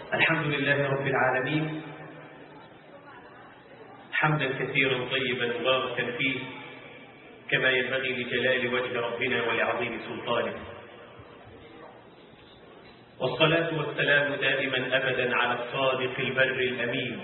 الحمد لله رب العالمين، حمدا كثيرا طيبا مباركا فيه كما ينبغي لجلال وجه ربنا ولعظيم سلطانه، والصلاة والسلام دائما أبدا على الصادق البر الأمين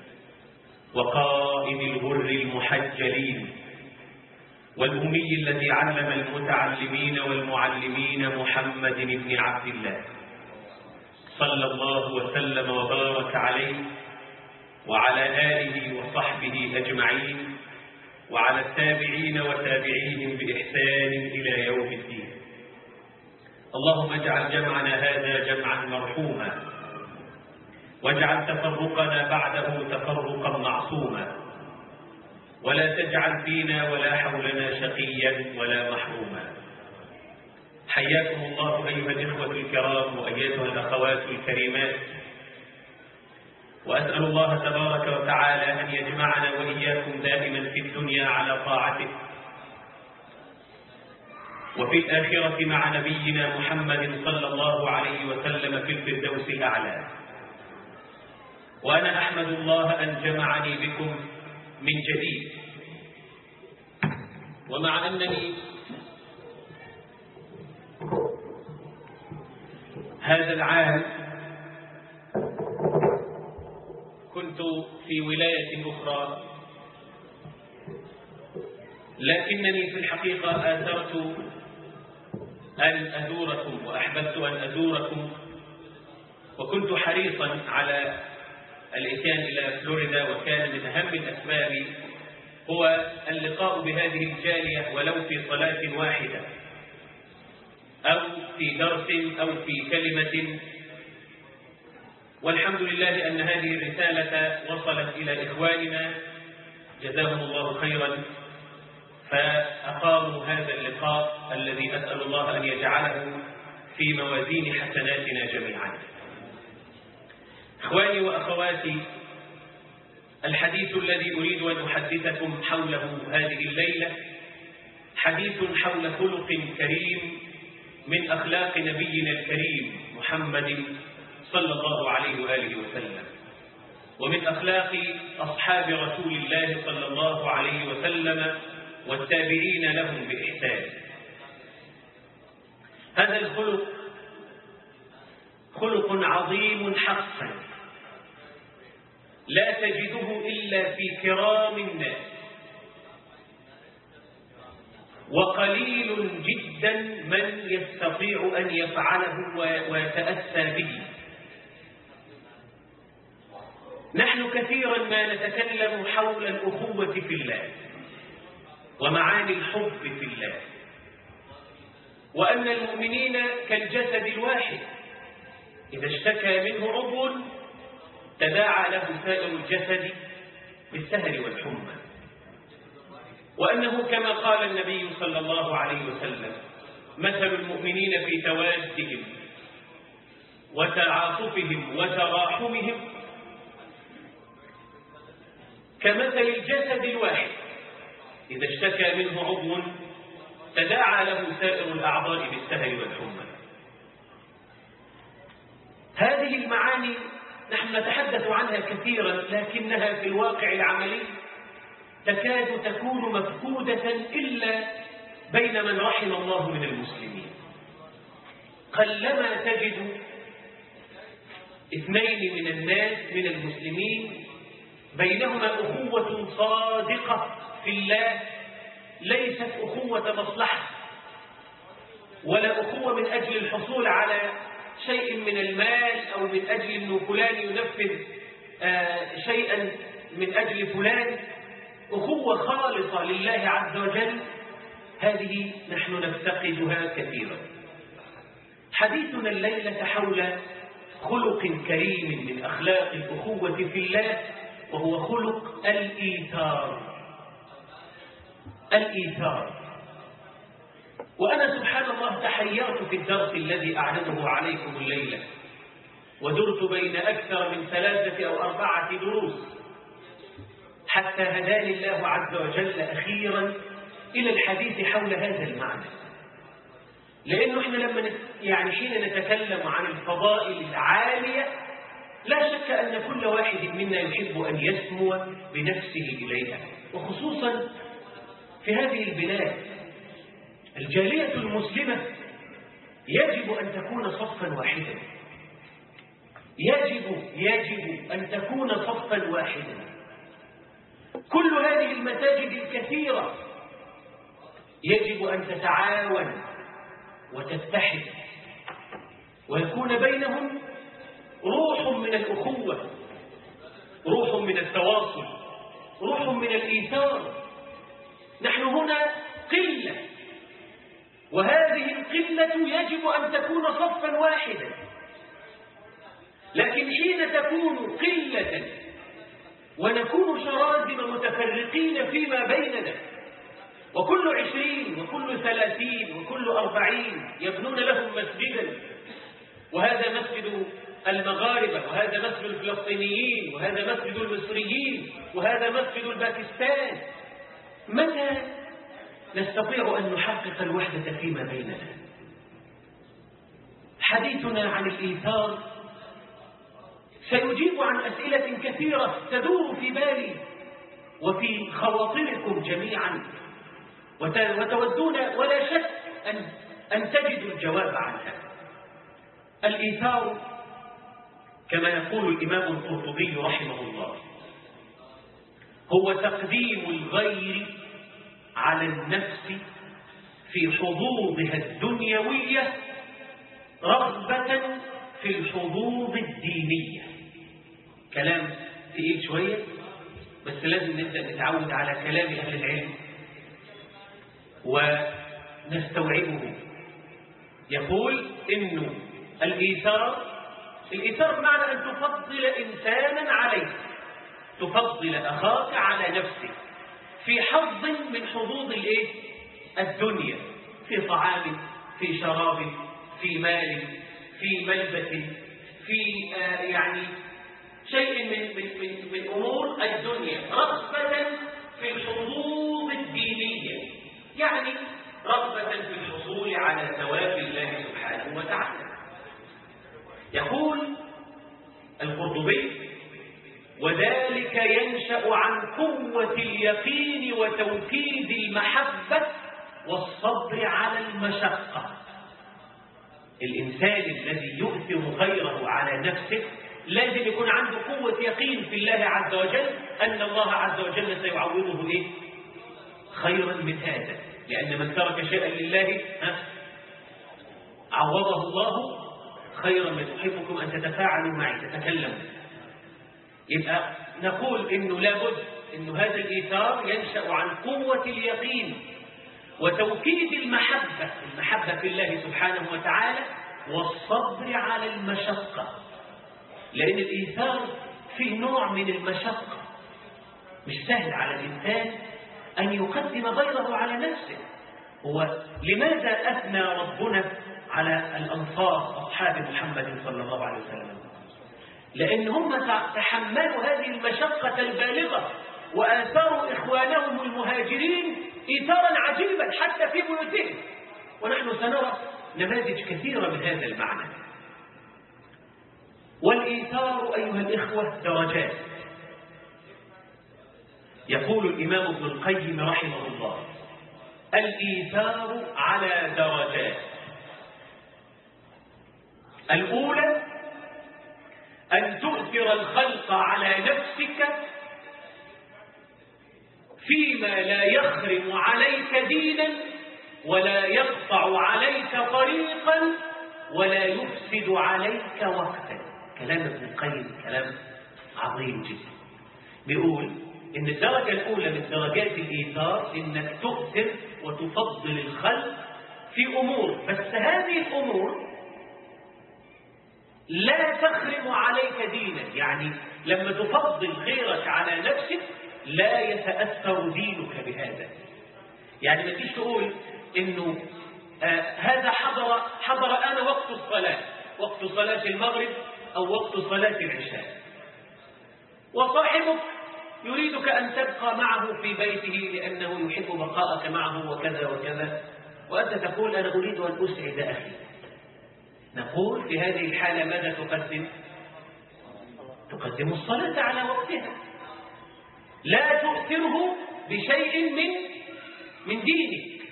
وقائد الغر المحجلين والأمي الذي علم المتعلمين والمعلمين محمد بن عبد الله صلى الله وسلم وبارك عليه وعلى آله وصحبه أجمعين وعلى التابعين وتابعيهم بإحسان إلى يوم الدين. اللهم اجعل جمعنا هذا جمعا مرحوما، واجعل تفرقنا بعده تفرقا معصوما، ولا تجعل فينا ولا حولنا شقيا ولا محروما. حياكم الله أيها الإخوة الكرام وأيتها الأخوات الكريمات، وأسأل الله تبارك وتعالى أن يجمعنا وإياكم دائما في الدنيا على طاعته، وفي الآخرة مع نبينا محمد صلى الله عليه وسلم في الفردوس الأعلى. وأنا أحمد الله أن جمعني بكم من جديد، ومع أنني هذا العام كنت في ولاية أخرى، لكنني في الحقيقة آثرت أن أزوركم وأحببت أن أزوركم، وكنت حريصا على الإتيان إلى فلوريدا، وكان من أهم الأسباب هو اللقاء بهذه الجالية ولو في صلاة واحدة أو في درس أو في كلمة. والحمد لله أن هذه الرسالة وصلت إلى إخواننا جزاهم الله خيرا، فأقاموا هذا اللقاء الذي أسأل الله أن يجعله في موازين حسناتنا جميعا. إخواني وأخواتي، الحديث الذي أريد أن أحدثكم حوله هذه الليلة حديث حول خلق كريم من أخلاق نبينا الكريم محمد صلى الله عليه وآله وسلم، ومن أخلاق أصحاب رسول الله صلى الله عليه وسلم والتابعين لهم بإحسان. هذا الخلق خلق عظيم حقا لا تجده إلا في كرام الناس، وقليل جدا من يستطيع أن يفعله ويتأسى به. نحن كثيرا ما نتكلم حول الأخوة في الله ومعاني الحب في الله، وأن المؤمنين كالجسد الواحد إذا اشتكى منه عضو تداعى له سائر الجسد بالسهر والحمى، وأنه كما قال النبي صلى الله عليه وسلم: مثل المؤمنين في توادهم وتعاطفهم وتراحمهم كمثل الجسد الواحد إذا اشتكى منه عضو تداعى له سائر الأعضاء بالسهر والحمى. هذه المعاني نحن نتحدث عنها كثيرا، لكنها في الواقع العملي تكاد تكون مفقودة إلا بين من رحم الله من المسلمين. قلما تجد اثنين من الناس من المسلمين بينهما أخوة صادقة في الله، ليست أخوة مصلحة ولا أخوة من أجل الحصول على شيء من المال أو من أجل أنه فلان ينفذ شيئا من أجل فلان، أخوة خالصة لله عز وجل. هذه نحن نفتقدها كثيرا. حديثنا الليلة حول خلق كريم من أخلاق الأخوة في الله، وهو خلق الإيثار. الإيثار. وأنا سبحان الله تحيرت في الدرس الذي أعرضه عليكم الليلة، ودرت بين أكثر من 3 أو 4 دروس حتى هداني الله عز وجل أخيرا إلى الحديث حول هذا المعنى. لأنه إحنا لما حين نتكلم عن الفضائل العالية شك أن كل واحد منا يحب أن يسمو بنفسه إليها، وخصوصا في هذه البلاد الجالية المسلمة يجب أن تكون صفا واحدا، يجب أن تكون صفا واحدا. كل هذه المساجد الكثيرة يجب أن تتعاون وتتحد، ويكون بينهم روح من الأخوة، روح من التواصل، روح من الإيثار. نحن هنا قلة، وهذه القلة يجب أن تكون صفا واحدا. لكن حين تكون قلة ونكون شراذم متفرقين فيما بيننا، وكل 20 وكل 30 وكل 40 يبنون لهم مسجدا، وهذا مسجد المغاربة، وهذا مسجد الفلسطينيين، وهذا مسجد المصريين، وهذا مسجد الباكستان، متى نستطيع أن نحقق الوحدة فيما بيننا؟ حديثنا عن الإيثار سيجيب عن أسئلة كثيرة تدور في بالي وفي خواطركم جميعا، وتودون ولا شك أن تجدوا الجواب عنها. الإيثار كما يقول الإمام القرطبي رحمه الله هو تقديم الغير على النفس في حظوظها الدنيوية رغبة في الحظوظ الدينية. كلام تقيل شوية، بس لازم نبدأ نتعود على كلام أهل العلم ونستوعبه. يقول إنه الإيثار بمعنى أن تفضل إنسانا عليك، تفضل أخاك على نفسك في حظ من حظوظ الدنيا، في طعام، في شراب، في مال، في ملبس، في يعني شيء من أمور الدنيا، رغبة في الحظوظ الدينية، يعني رغبة في الحصول على ثواب الله سبحانه وتعالى. يقول القرطبي: وذلك ينشأ عن قوة اليقين وتوكيد المحبة والصبر على المشقة. الإنسان الذي يؤثر غيره على نفسه لازم يكون عنده قوة يقين في الله عز وجل أن الله عز وجل سيعوضه خيرا من هذا، لأن من ترك شيئا لله عوضه الله خيرا من. أحبكم أن تتفاعلوا معي، تتكلموا. يبقى نقول إنه لابد إنه هذا الإيثار ينشأ عن قوة اليقين وتوكيد المحبة في الله سبحانه وتعالى والصبر على المشقة، لأن الإيثار فيه نوع من المشقة. مش سهل على الإنسان أن يقدم غيره على نفسه. هو لماذا أثنى ربنا على الأنصار أصحاب محمد صلى الله عليه وسلم؟ لأن هم تحملوا هذه المشقة البالغة وآثاروا إخوانهم المهاجرين إيثارا عجيبا حتى في بيوتهم، ونحن سنرى نماذج كثيرة من هذا المعنى. والإيثار أيها الإخوة درجات. يقول الإمام ابن القيم رحمه الله: الإيثار على درجات. الأولى أن تؤثر الخلق على نفسك فيما لا يخرم عليك دينا ولا يقطع عليك طريقا ولا يفسد عليك وقتا. كلام ابن القيم كلام عظيم جدا. بيقول إن الدرجة الأولى من درجات الإيثار إنك تؤثر وتفضل الخلق في أمور، بس هذه الأمور لا تخرم عليك دينك. يعني لما تفضل غيرك على نفسك لا يتأثر دينك بهذا. يعني ما تيجي تقول إنه هذا حضر أنا وقت الصلاة، وقت صلاة المغرب أو وقت صلاة العشاء، وصاحبك يريدك أن تبقى معه في بيته لأنه يحب بقاءك معه وكذا وكذا، وأنت تقول أنا أريد أن أسعد أخي. نقول في هذه الحالة ماذا تقدم قدموا الصلاة على وقتها، لا تؤثره بشيء من دينك.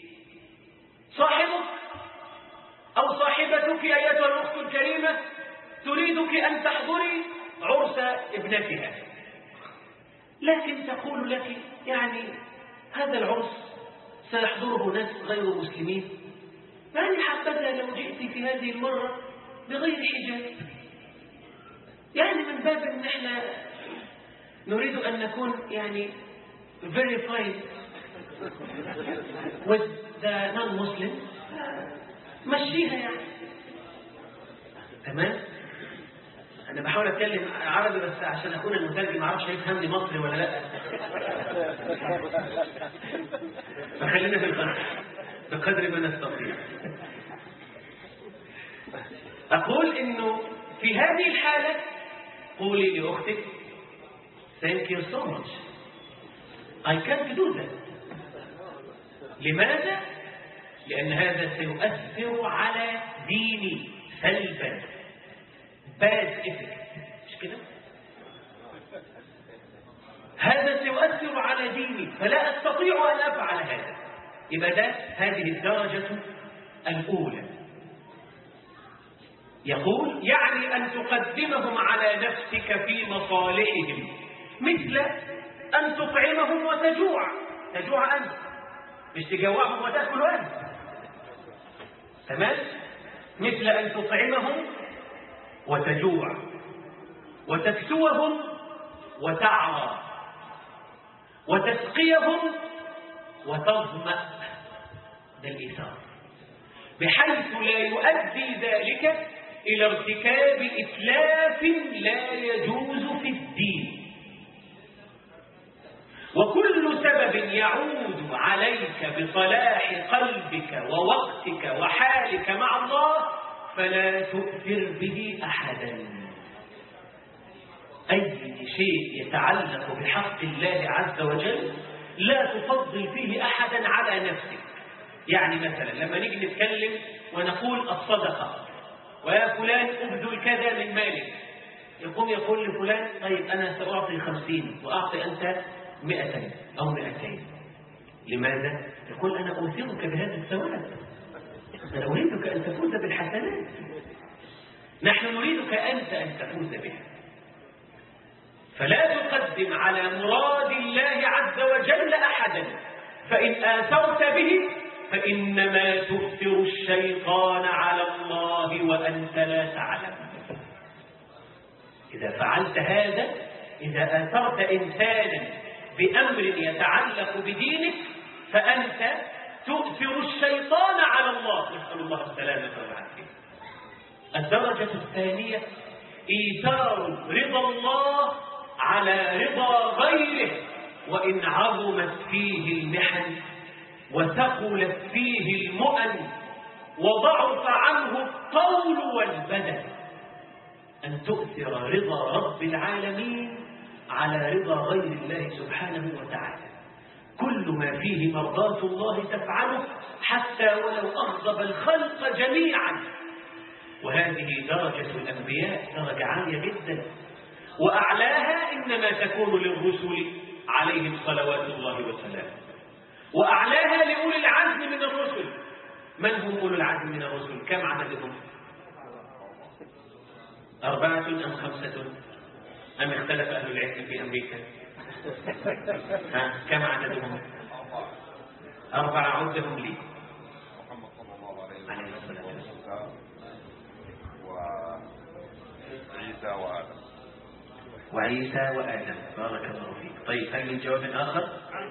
صاحبك أو صاحبتك أيتها الأخت الكريمة تريدك أن تحضري عرس ابنتها، لكن تقول لك يعني هذا العرس سيحضره ناس غير مسلمين، يعني حبذا لو جئت في هذه المرة بغير حجاب، يعني من باب ان احنا نريد ان نكون يعني verified with the non-Muslims، مشيها يعني. تمام. انا بحاول اتكلم عربي بس عشان اكون المترجم ما اعرفش هيفهمني مصري ولا لا، فخلينا في الغرب بقدر ما نستطيع. اقول انه في هذه الحالة قولي لأختك thank you so much I can't do that. لماذا؟ لأن هذا سيؤثر على ديني سلبا، bad effect، مش كده؟ هذا سيؤثر على ديني فلا أستطيع أن أفعل هذا. يبقى هذه الدرجة الأولى. يقول يعني أن تقدمهم على نفسك في مصالحهم، مثل أن تطعمهم وتجوع، تجوع أنت مش تجوعهم وتأكل أنت. تمام؟ مثل أن تطعمهم وتجوع وتكسوهم وتعرى وتسقيهم وتظمأ، ده الإيثار، بحيث لا يؤدي ذلك إلى ارتكاب إتلاف لا يجوز في الدين. وكل سبب يعود عليك بصلاح قلبك ووقتك وحالك مع الله فلا تؤثر به أحدا. أي شيء يتعلق بحق الله عز وجل لا تفضل فيه أحدا على نفسك. يعني مثلا لما نيجي نتكلم ونقول الصدقة ويا فلان أبذل كذا من مالك، يقوم يقول لفلان طيب أنا سأعطي 50 وأعطي أنت 100 أو 200. لماذا؟ يقول أنا أوثقك بهذا الثواب، أنا أريدك أن تفوز بالحسنات، نحن نريدك أنت أن تفوز بها. فلا تقدم على مراد الله عز وجل أحدا، فإن آثرت به فإنما تؤثر الشيطان على الله وأنت لا تعلم. إذا فعلت هذا، إذا آثرت إنسانا بأمر يتعلق بدينك فأنت تؤثر الشيطان على الله، نسأل الله السلامة والعافية. الدرجة الثانية إيثار رضا الله على رضا غيره، وإن عظمت فيه المحن وثقلت فيه المؤن وضعف عنه الطول والبدن، أن تؤثر رضا رب العالمين على رضا غير الله سبحانه وتعالى. كل ما فيه مرضاة الله تفعله حتى ولو أغضب الخلق جميعا. وهذه درجة الأنبياء، درجة عالية جدا، وأعلاها إنما تكون للرسل عليهم صلوات الله وسلامه، وأعلاها لأولي العزم من الرسل. من هم أولو العزم من الرسل؟ كم عددهم؟ 4 أم 5 أم اختلف أهل العلم في أمريكا؟ كم عددهم؟ 4. عدهم لي. محمد صلى الله عليه وسلم وعيسى وآدم. بارك الله فيك. طيب هل من جواب آخر؟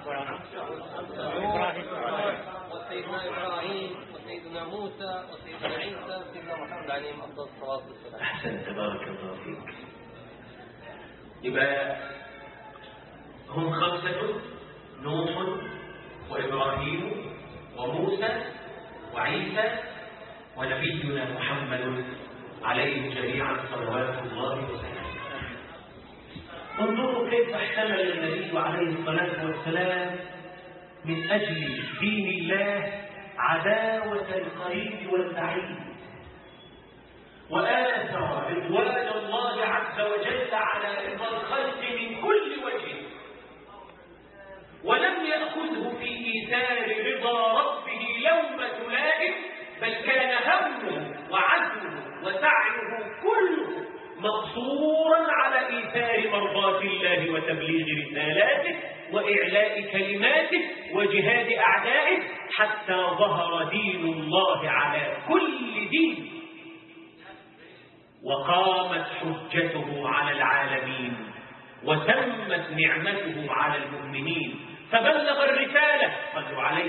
وسيدنا إبراهيم وسيدنا موسى وسيدنا عيسى وسيدنا محمد عليهم أفضل الصلاة والسلام. أحسنت، بارك الله فيك. يبقى هم 5: نوح وإبراهيم وموسى وعيسى ونبينا محمد عليه جميعا صلوات الله وسلامه. انظروا كيف احتمل النبي عليه الصلاة والسلام من أجل دين الله عداوة القريب والبعيد، وآثر رضوان الله عز عز وجل على رضا الخلق من كل وجه، ولم يأخذه في إيثار رضا ربه لومة لائم، بل كان همه وعزمه وسعيه كله مقصورا على إيثار مرضاة الله وتبليغ رسالاته وإعلاء كلماته وجهاد أعدائه، حتى ظهر دين الله على كل دين، وقامت حجته على العالمين، وتمت نعمته على المؤمنين، فبلغ الرسالة صلوا عليه،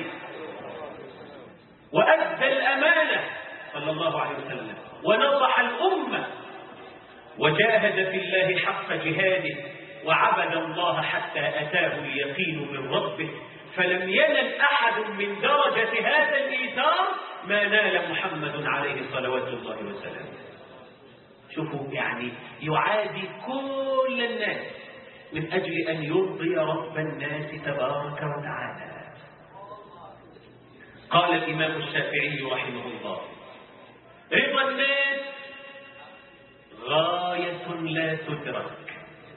وأدى الأمانة صلى الله عليه وسلم، ونصح الأمة، وجاهد في الله حق جهاده، وعبد الله حتى أتاه اليقين من ربه، فلم ينل أحد من درجة هذا الإيثار ما نال محمد عليه صلوات الله وسلامه. شوفوا يعني يعادي كل الناس من أجل أن يرضي رب الناس تبارك وتعالى. قال الإمام الشافعي رحمه الله: رضا الناس غاية لا تدرك،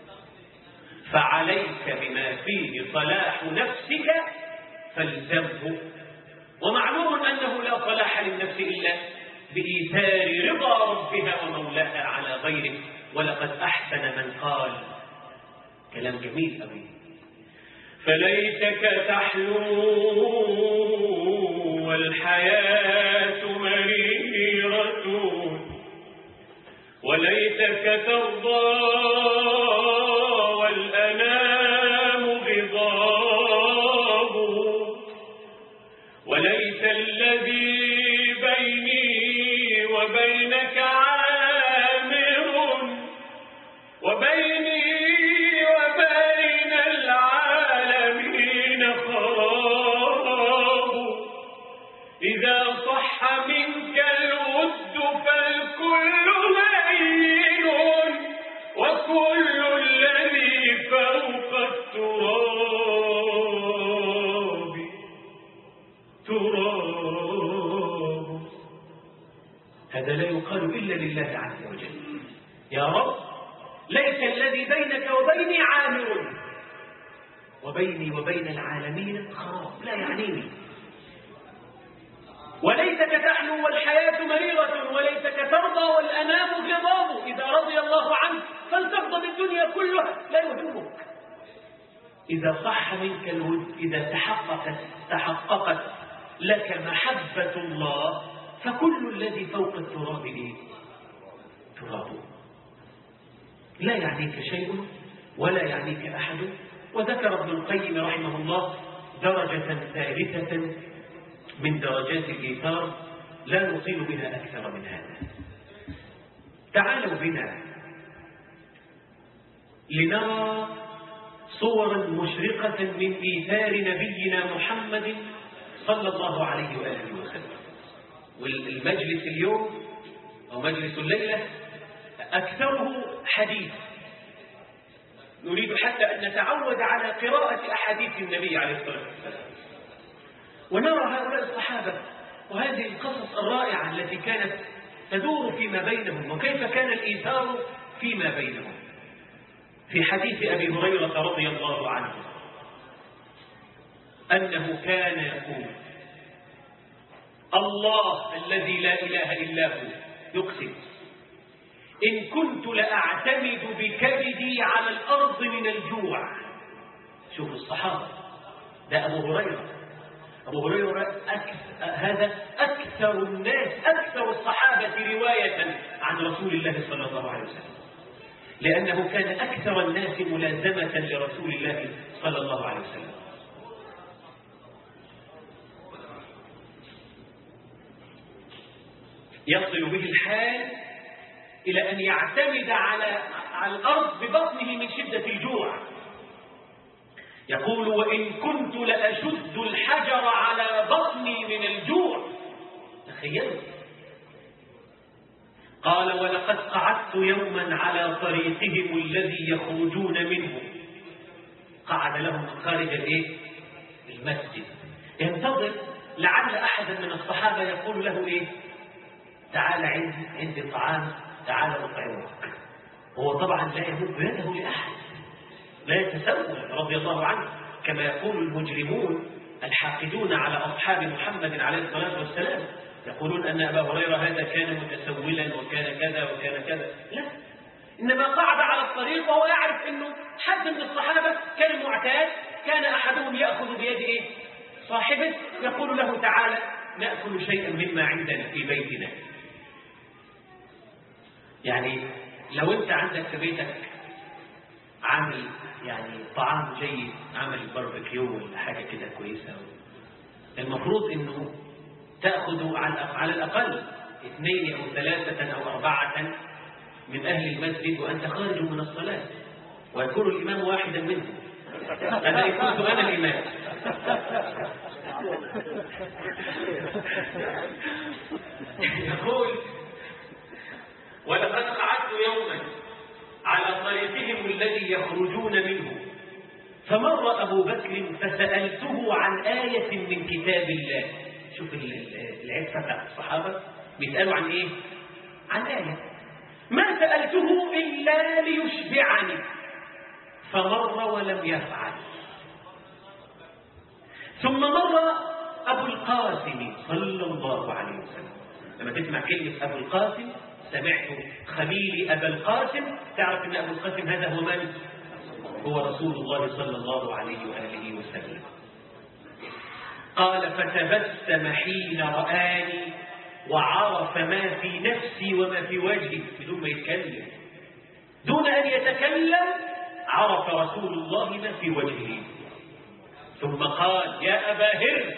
فعليك بما فيه صلاح نفسك فالزمه. ومعلوم أنه لا صلاح للنفس إلا بإيثار رضا ربها ومولاها على غيره. ولقد أحسن من قال كلام جميل أوي: فليتك تحلو والحياة مريرة، وليتك ترضى والأنام غضاب، وليت الذي بيني وبينك عامر، وبيني وبين العالمين خراب، إذا صح منك الود فالكل هين، وكل الذي فوق التراب تراب. هذا لا يقال إلا لله عز وجل: يا رب ليس الذي بينك وبيني عامر، وبيني وبين العالمين خراب، لا يعنيني. وليتك تحلو والحياة مريرة، وليتك ترضى والأنام غضاب، إذا رضي الله عنك فلترضى بالدنيا كلها، لا يهمك. إذا صح منك الود، إذا تحققت لك محبة الله، فكل الذي فوق التراب إيه؟ تراب. لا يعنيك شيء ولا يعنيك أحد. وذكر ابن القيم رحمه الله درجة ثالثة من درجات الإيثار لا نطيل بها أكثر من هذا. تعالوا بنا لنرى صورا مشرقة من إيثار نبينا محمد صلى الله عليه وآله وسلم. والمجلس اليوم أو مجلس الليلة أكثره حديث، نريد حتى أن نتعود على قراءة أحاديث النبي عليه الصلاة والسلام، ونرى هؤلاء الصحابة وهذه القصص الرائعة التي كانت تدور فيما بينهم، وكيف كان الإيثار فيما بينهم. في حديث أبي هريرة رضي الله عنه أنه كان يقول: الله الذي لا إله إلا هو يقسم: إن كنت لأعتمد بكبدي على الأرض من الجوع. شوف الصحابة، ده أبو هريرة. أبو هريرة هذا أكثر الناس، أكثر الصحابة رواية عن رسول الله صلى الله عليه وسلم، لأنه كان أكثر الناس ملازمة لرسول الله صلى الله عليه وسلم. يصل به الحال إلى أن يعتمد على الأرض ببطنه من شدة الجوع. يقول: وإن كنت لأشد الحجر على بطني من الجوع. تخيلوا. قال: ولقد قعدت يوما على طريقهم الذي يخرجون منه. قعد لهم خارج المسجد، ينتظر لعل أحدا من الصحابة يقول له تعال عندي طعام، تعال أطعمك. هو طبعا لا يمد يده لأحد، لا يتسول رضي الله عنه، كما يقول المجرمون الحاقدون على أصحاب محمد عليه الصلاة والسلام، يقولون أن أبا هريرة هذا كان متسولا وكان كذا وكان كذا. لا، إنما قعد على الطريق وهو يعرف أنه حد من الصحابة كان معتاد، كان أحدهم يأخذ بيد صاحبه يقول له تعالى نأكل شيئا مما عندنا في بيتنا. يعني لو أنت عندك في بيتك عامل يعني طعام جيد، عمل باربيكيو ولا حاجة كده كويسة، المفروض أنه تأخذ على الأقل 2 أو 3 أو 4 من أهل المسجد وأنت خارج من الصلاة، ويكون الإمام واحدا منهم. أنا كنت أنا الإمام. يقول ولقد قعدت يوما على طريقهم الذي يخرجون منه، فمر أبو بكر فسألته عن آية من كتاب الله. شوف العفة بتاعت الصحابة، بيسألوا عن إيه؟ عن آية. ما سألته إلا ليشبعني، فمر ولم يفعل. ثم مر أبو القاسم صلى الله عليه وسلم. لما تسمع كلمة أبو القاسم، سمعت خليل أبا القاسم، تعرف أن أبو القاسم هذا هو من؟ هو رسول الله صلى الله عليه وآله وسلم. قال فتبسم حين رآني وعرف ما في نفسي وما في وجهي، بدون ما يتكلم، دون أن يتكلم عرف رسول الله ما في وجهه. ثم قال يا أبا هر،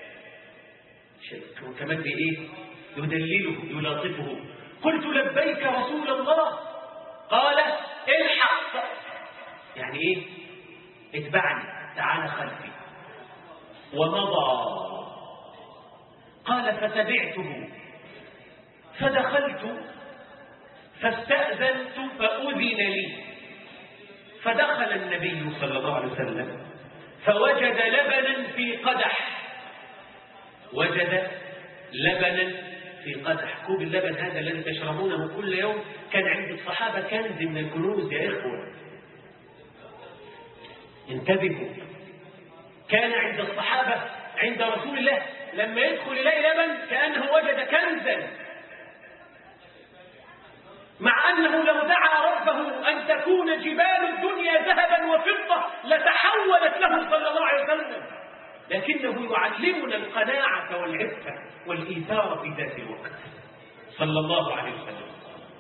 كمان بإيه؟ يدلله يلاطفه. قلت لبيك رسول الله. قال الحق، يعني إيه؟ اتبعني، تعال خلفي. ومضى. قال فتبعته فدخلت فاستأذنت فأذن لي، فدخل النبي صلى الله عليه وسلم فوجد لبنا في قدح. وجد لبنا في قدح. كوب اللبن هذا الذي تشربونه كل يوم كان عند الصحابة كنز من الكنوز يا إخوة، انتبهوا. كان عند الصحابة عند رسول الله لما يدخل إليه لبن كأنه وجد كنزا، مع أنه لو دعا ربه أن تكون جبال الدنيا ذهبا وفضة لتحولت له صلى الله عليه وسلم، لكنه يعلمنا القناعة والعفة والإيثار في ذات الوقت صلى الله عليه وسلم.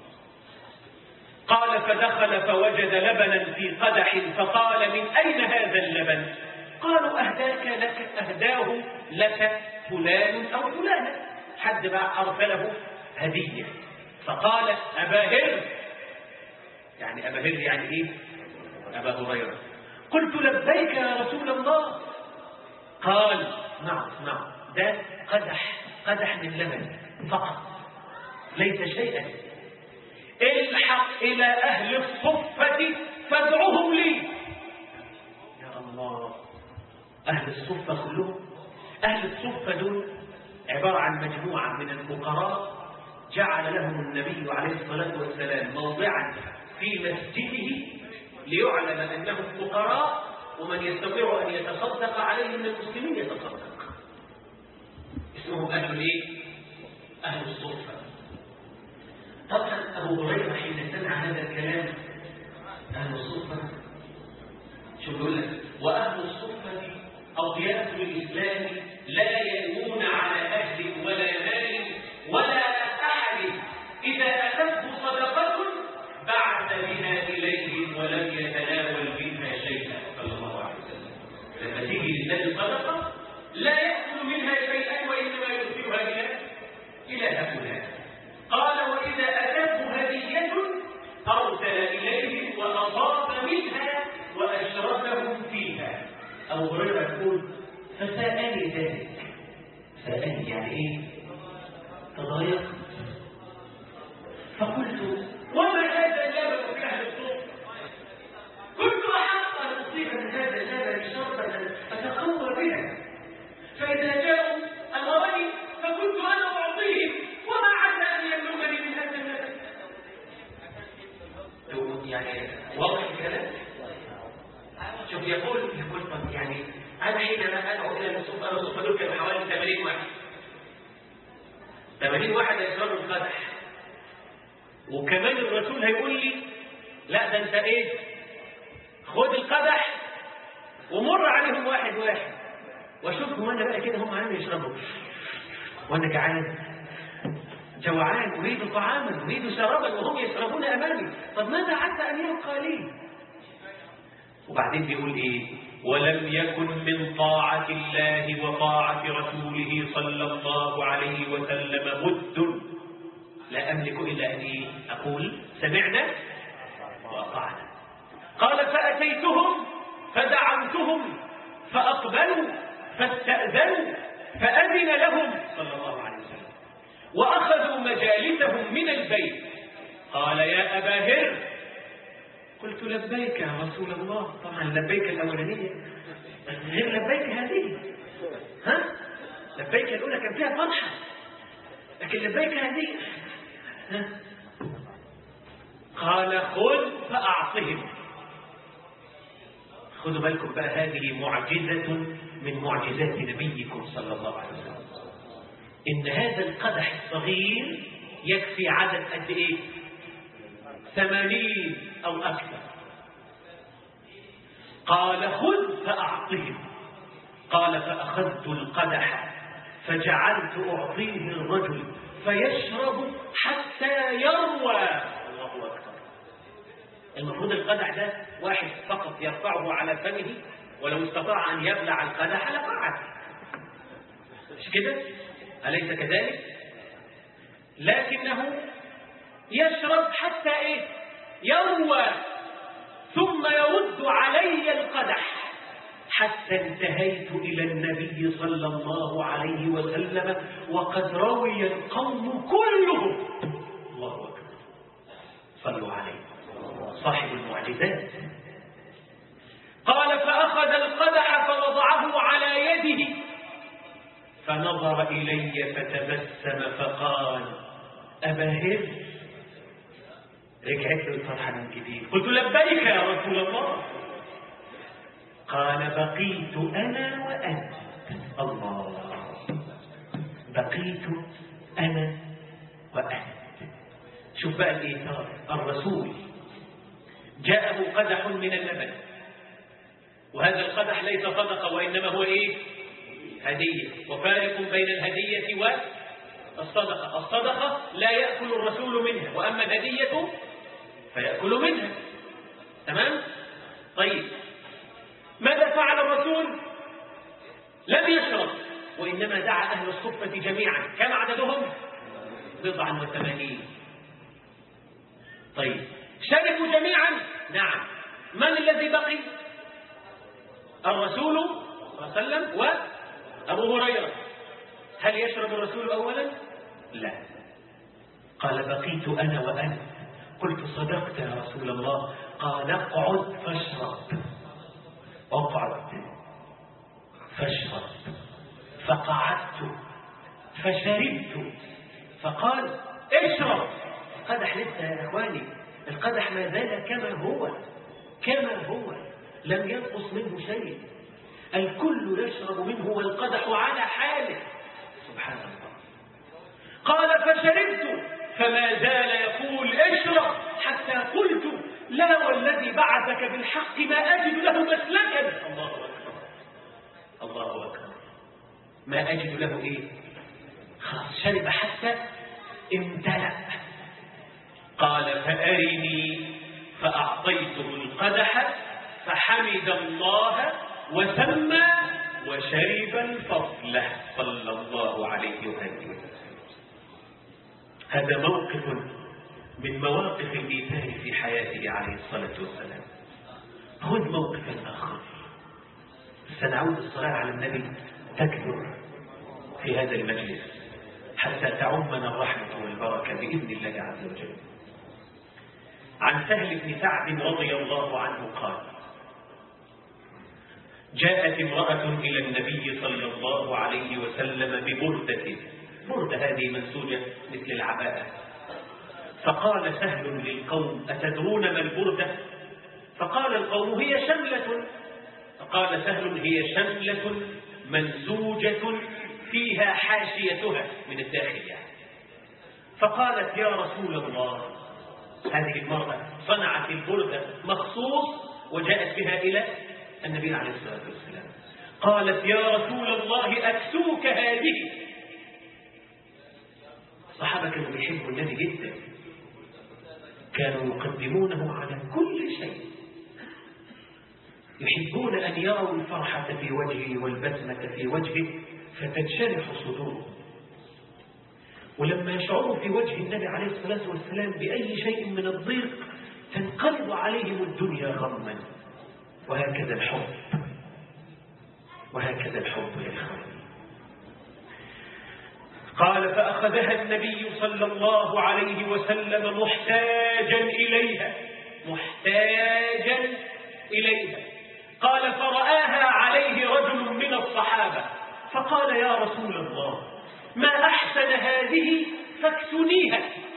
قال فدخل فوجد لبنا في قدح، فقال من أين هذا اللبن؟ قالوا أهداه لك فلان أو فلانة، حد بقى أرسله هدية. فقال أبا هر، يعني أبا هر يعني إيه؟ أبا هريرة. قلت لبيك يا رسول الله. قال نعم ده قدح من لبن فقط، ليس شيئا. الحق إلى أهل الصفة فادعوهم لي. يا الله، أهل الصفة كلهم. أهل الصفة دول عبارة عن مجموعة من الفقراء جعل لهم النبي عليه الصلاة والسلام موضعا في مسجده ليعلم أنهم فقراء، ومن يستطيع أن يتصدق عليهم من المسلمين يتصدق. اسمهم أهل إيه؟ أهل الصفة. طبعا أبو هريرة حين سمع هذا الكلام، أهل الصفة شو يقول لك؟ وأهل الصفة أضياف الإسلام لا يلوون على أهل ولا مال ولا أحد، إذا أتته صدقة بعث بها إليهم ولم يتناول منها شيئا صلى الله عليه وسلم. لما تيجي لله صدقة لا يأكل منها شيئا وإنما يرسلها إلى هؤلاء. قال وإذا أتته هدية أرسل إليهم وأصاب منها وأشركهم فيها. أبو هريرة يقول فسألني ذلك. سألني يعني إيه؟ تضايقت. فقلت وما هذا اللبن في أهل الصوف؟ كنت أحق أن أصيب من هذا اللبن شربة أتقوى بها، فإذا جاءوا أمرني فكنت أنا أعطيهم، وما عسى أن يملكني من هذا اللبن. واضح الكلام؟ شوف يقول طب يعني أنا حينما أدعو إلى الصوفة دول كانوا حوالي 80 واحد 80 واحد يشربوا القدح، وكمان الرسول هيقول لي لا ده أنت إيه؟ خد القدح ومر عليهم واحد واحد واشوفهم انا بقى كده هم عاملين يشربوا وانا جوعان اريد طعاما اريد شرابا وهم يشربون امامي، طب ماذا عسى ان يبقى لي؟ وبعدين بيقول ايه؟ ولم يكن من طاعة الله وطاعة رسوله صلى الله عليه وسلم بد لا املك الا ان اقول سمعنا واطعنا. قال فاتيتهم فدعوتهم فاقبلوا فاستأذنوا فأذن لهم صلى الله عليه وسلم وأخذوا مجالسهم من البيت. قال يا أبا هر، قلت لبيك يا رسول الله. طبعا لبيك الأولانية غير لبيك هذه، ها؟ لبيك الأولى كان فيها فرحة، لكن لبيك هذه ها؟ قال خذ فأعطهم. خذوا بالكم بقى، هذه معجزة من معجزات نبيكم صلى الله عليه وسلم. إن هذا القدح الصغير يكفي عدد قد إيه؟ 80 أو أكثر. قال خذ فأعطهم. قال فأخذت القدح فجعلت أعطيه الرجل فيشرب حتى يروى. الله أكبر. المفروض القدح ده واحد فقط يرفعه على فمه، ولو استطاع أن يبلع القدح لقعد، مش كده؟ أليس كذلك؟ لكنه يشرب حتى إيه؟ يروى، ثم يرد علي القدح حتى انتهيت إلى النبي صلى الله عليه وسلم وقد روي القوم كلهم. الله أكبر. صلوا عليه صاحب المعجزات. قال فأخذ القدح فوضعه على يده فنظر إلي فتبسم فقال أبا هر. رجعت له الفرحة من جديد. قلت لبيك يا رسول الله. قال بقيت أنا وأنت. الله، بقيت أنا وأنت. شوف بقى الإيثار. الرسول جاءه قدح من اللبن، وهذا القدح ليس صدقة وإنما هو إيه؟ هدية. وفارق بين الهدية والصدقة. الصدقة لا يأكل الرسول منها، وأما الهدية فيأكل منها. تمام؟ طيب ماذا فعل الرسول؟ لم يشرب، وإنما دعا أهل الصفة جميعا. كم عددهم؟ 89. طيب شربوا جميعا؟ نعم. من الذي بقي؟ الرسول صلى الله عليه وسلم وأبو هريرة. هل يشرب الرسول أولا؟ لا. قال بقيت أنا وأنت. قلت صدقت يا رسول الله. قال اقعد فاشرب. اقعد فاشرب. فقعدت فشربت. فقال اشرب. القدح لسه يا اخواني، القدح ما زال كما هو لم ينقص منه شيء. الكل يشرب منه والقدح على حاله. سبحان الله. قال فشربت فما زال يقول اشرب حتى قلت لا والذي بعثك بالحق ما أجد له مسلكا. الله أكبر. الله أكبر. ما أجد له إيه؟ خلاص شرب حتى امتلأ. قال فأرني فأعطيته القدح فحمد الله وسمى وشرب الفضل صلى الله عليه وسلم. هذا موقف من مواقف الإيثار في حياته عليه الصلاة والسلام. خذ موقفا آخر. سنعود الصلاة على النبي تكثر في هذا المجلس حتى تعمنا الرحمة والبركة بإذن الله عز وجل. عن سهل بن سعد رضي الله عنه قال جاءت امرأة إلى النبي صلى الله عليه وسلم ببردة. بردة هذه منسوجة مثل العباءة. فقال سهل للقوم: أتدرون ما البردة؟ فقال القوم: هي شملة. فقال سهل: هي شملة منسوجة فيها حاشيتها من الداخل يعني. فقالت: يا رسول الله، هذه المرأة صنعت البردة مخصوص وجاءت بها إلى النبي عليه الصلاة والسلام. قالت: يا رسول الله، أكسوك هذه. الصحابة كانوا بيحبوا النبي جدا، كانوا يقدمونه على كل شيء، يحبون أن يروا الفرحة في وجهه والبسمة في وجهه فتنشرح صدورهم. ولما يشعروا في وجه النبي عليه الصلاة والسلام بأي شيء من الضيق تنقلب عليهم الدنيا غما. وهكذا الحب، وهكذا الحب يا إخواني. قال: فأخذها النبي صلى الله عليه وسلم محتاجا إليها، محتاجا إليها. قال: فرآها عليه رجل من الصحابة فقال: يا رسول الله، ما أحسن هذه فاكسنيها.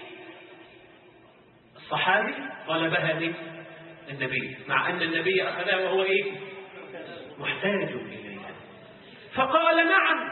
الصحابي طلبها من النبي، مع أن النبي أخذها وهو إيه؟ محتاج إليها. فقال: نعم.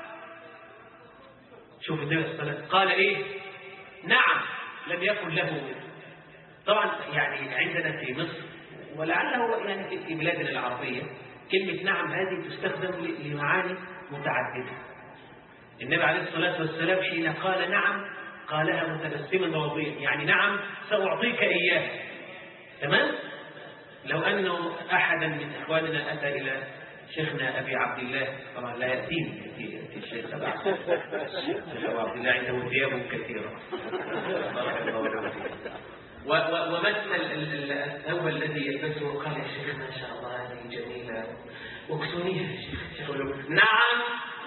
شوف النبي صلى الله عليه وسلم قال إيه؟ نعم. لم يكن له. طبعا يعني عندنا في مصر ولعله يعني في بلادنا العربية كلمة نعم هذه تستخدم لمعاني متعددة. النبي عليه الصلاة والسلام حين قال نعم قالها متبسما راضيا، يعني نعم سأعطيك إياه. تمام؟ لو أنه أحدا من إخواننا أتى إلى شيخنا أبي عبد الله، طبعا لا يأتيني الشيخ أبي عبد الله عنده ثياب كثيرة ومثل الثوب الذي يلبسه قال: يا شيخ ما شاء الله هذه جميلة واكسونيها يا شيخ. نعم.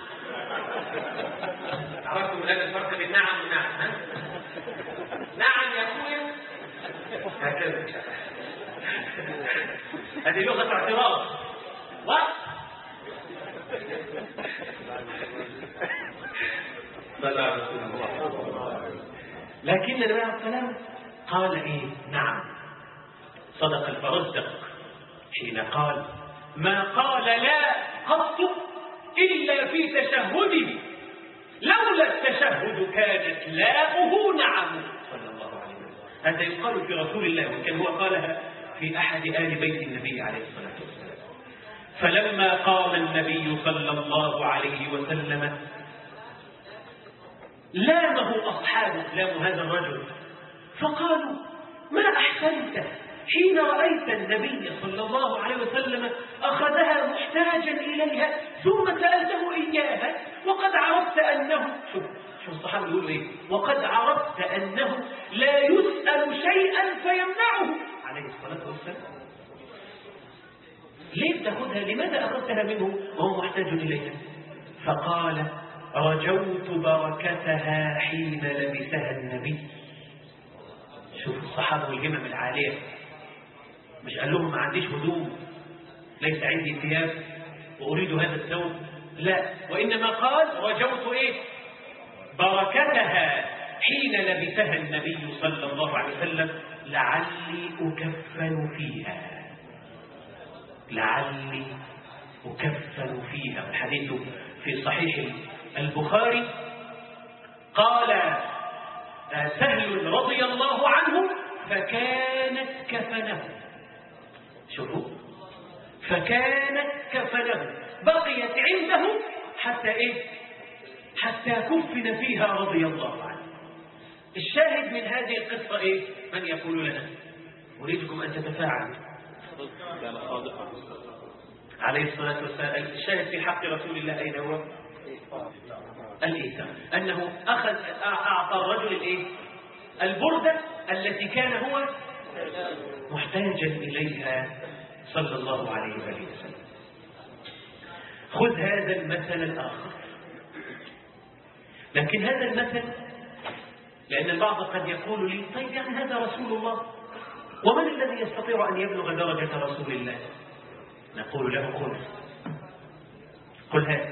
عرفتم هذا الفرق بين نعم ونعم؟ ها؟ نعم يا أخويا هكذا. هذه لغة اعتراض. لكن النبي عليه السلام قال إيه؟ نعم. صدق الفرزدق حين قال: ما قال لا قط إلا في تشهده، لولا التشهد كانت لاؤه نعم. صلى الله عليه وسلم. هذا يقال في رسول الله، وكان هو قالها في أحد آل بيت النبي عليه الصلاة والسلام. فلما قام النبي صلى الله عليه وسلم لامه أصحابه، لام هذا الرجل، فقالوا: ما أحسنت حين رأيت النبي صلى الله عليه وسلم أخذها محتاجا إليها ثم سألته إياها وقد عرفت أنه، شوف الصحابة يقولوا إيه؟ وقد عرفت أنه لا يسأل شيئا فيمنعه عليه الصلاة والسلام. ليه تأخذها؟ لماذا أخذتها منه وهو محتاج إليها؟ فقال: رجوت بركتها حين لبسها النبي. شوف الصحابة والهمم العالية، مش قال لهم ما عنديش هدوم، ليس عندي ثياب وأريد هذا الثوب، لا، وإنما قال: رجوت إيه؟ بركتها حين لبسها النبي صلى الله عليه وسلم لعلي أكفن فيها، لعلي أكفن فيها. الحديث في صحيح البخاري. قال سهل رضي الله عنه: فكانت كفنه. شوفوا، فكانت كفنه، بقيت عنده حتى إيه؟ حتى كفن فيها رضي الله عنه. الشاهد من هذه القصة إيه؟ من يقول لنا؟ أريدكم أن تتفاعلوا. عليه الصلاة والسلام. الشاهد في حق رسول الله أين هو؟ الإيثار. أنه أعطى الرجل الإيه؟ البردة التي كان هو محتاجا إليها صلى الله عليه وسلم. خذ هذا المثل الآخر. لكن هذا المثل، لأن البعض قد يقول لي: طيب يعني هذا رسول الله، ومن الذي يستطيع أن يبلغ درجة رسول الله؟ نقول له: قل هذا.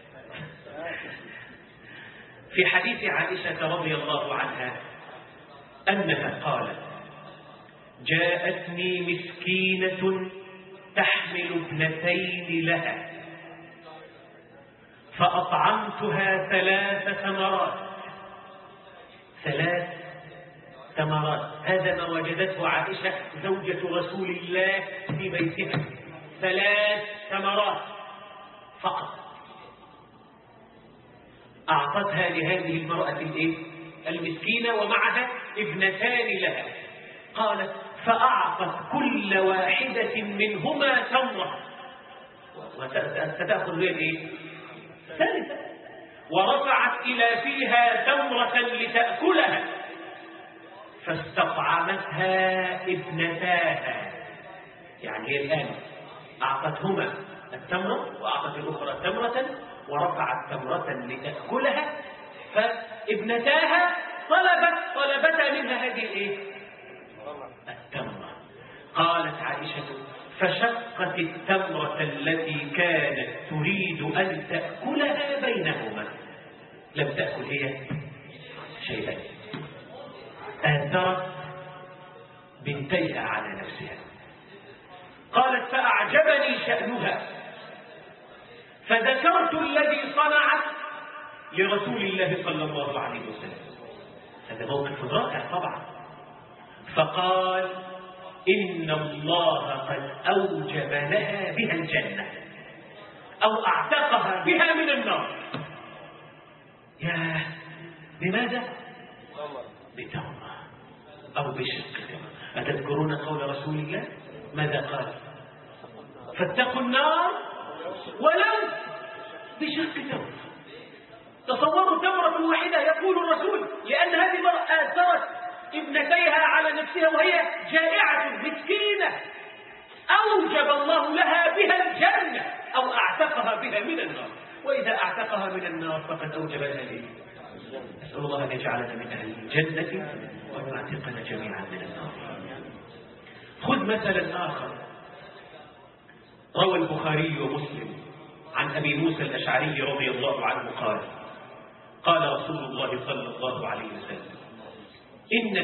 في حديث عائشة رضي الله عنها أنها قالت: جاءتني مسكينة تحمل ابنتين لها فأطعمتها 3 ثمرات. 3 ثمرات، هذا ما وجدته عائشة زوجة رسول الله في بيتها، 3 ثمرات فقط أعطتها لهذه المرأة المسكينة، ومعها ابنتان لها. قالت: فأعطت كل واحدة منهما تمرة، ستأخذ بها ثالثة، ورفعت إلى فيها تمرة لتأكلها، فاستطعمتها ابنتاها. يعني هي الآن أعطتهما التمرة وأعطت الأخرى تمرة ورفعت تمرة لتأكلها، فابنتاها طلبتا منها هذه التمرة. قالت عائشة: فشقت التمرة التي كانت تريد أن تأكلها بينهما، لم تأكل هي شيئا، آثرت بنتيها على نفسها. قالت: فأعجبني شأنها فذكرت الذي صنعت لرسول الله صلى الله عليه وسلم. هذا موقف رائع طبعا. فقال: إن الله قد أوجب لها بها الجنة أو أعتقها بها من النار. يا بماذا؟ بتمرة أو بشق تمرة. أتذكرون قول رسول الله ماذا قال؟ فاتقوا النار ولو بشق تمرة. تصوروا تمرة واحدة يقول الرسول، لأن هذه المرأة آثرت ابنتيها على نفسها وهي جائعة مسكينة، أوجب الله لها بها الجنة أو أعتقها بها من النار. وإذا أعتقها من النار فقد أوجب لها الجنة. أسأل الله أن يجعلنا من أهل الجنة وأن يعتقنا جميعا من النار. خذ مثلا آخر، روى البخاري ومسلم عن أبي موسى الأشعري رضي الله عنه قال: قال رسول الله صلى الله عليه وسلم: إن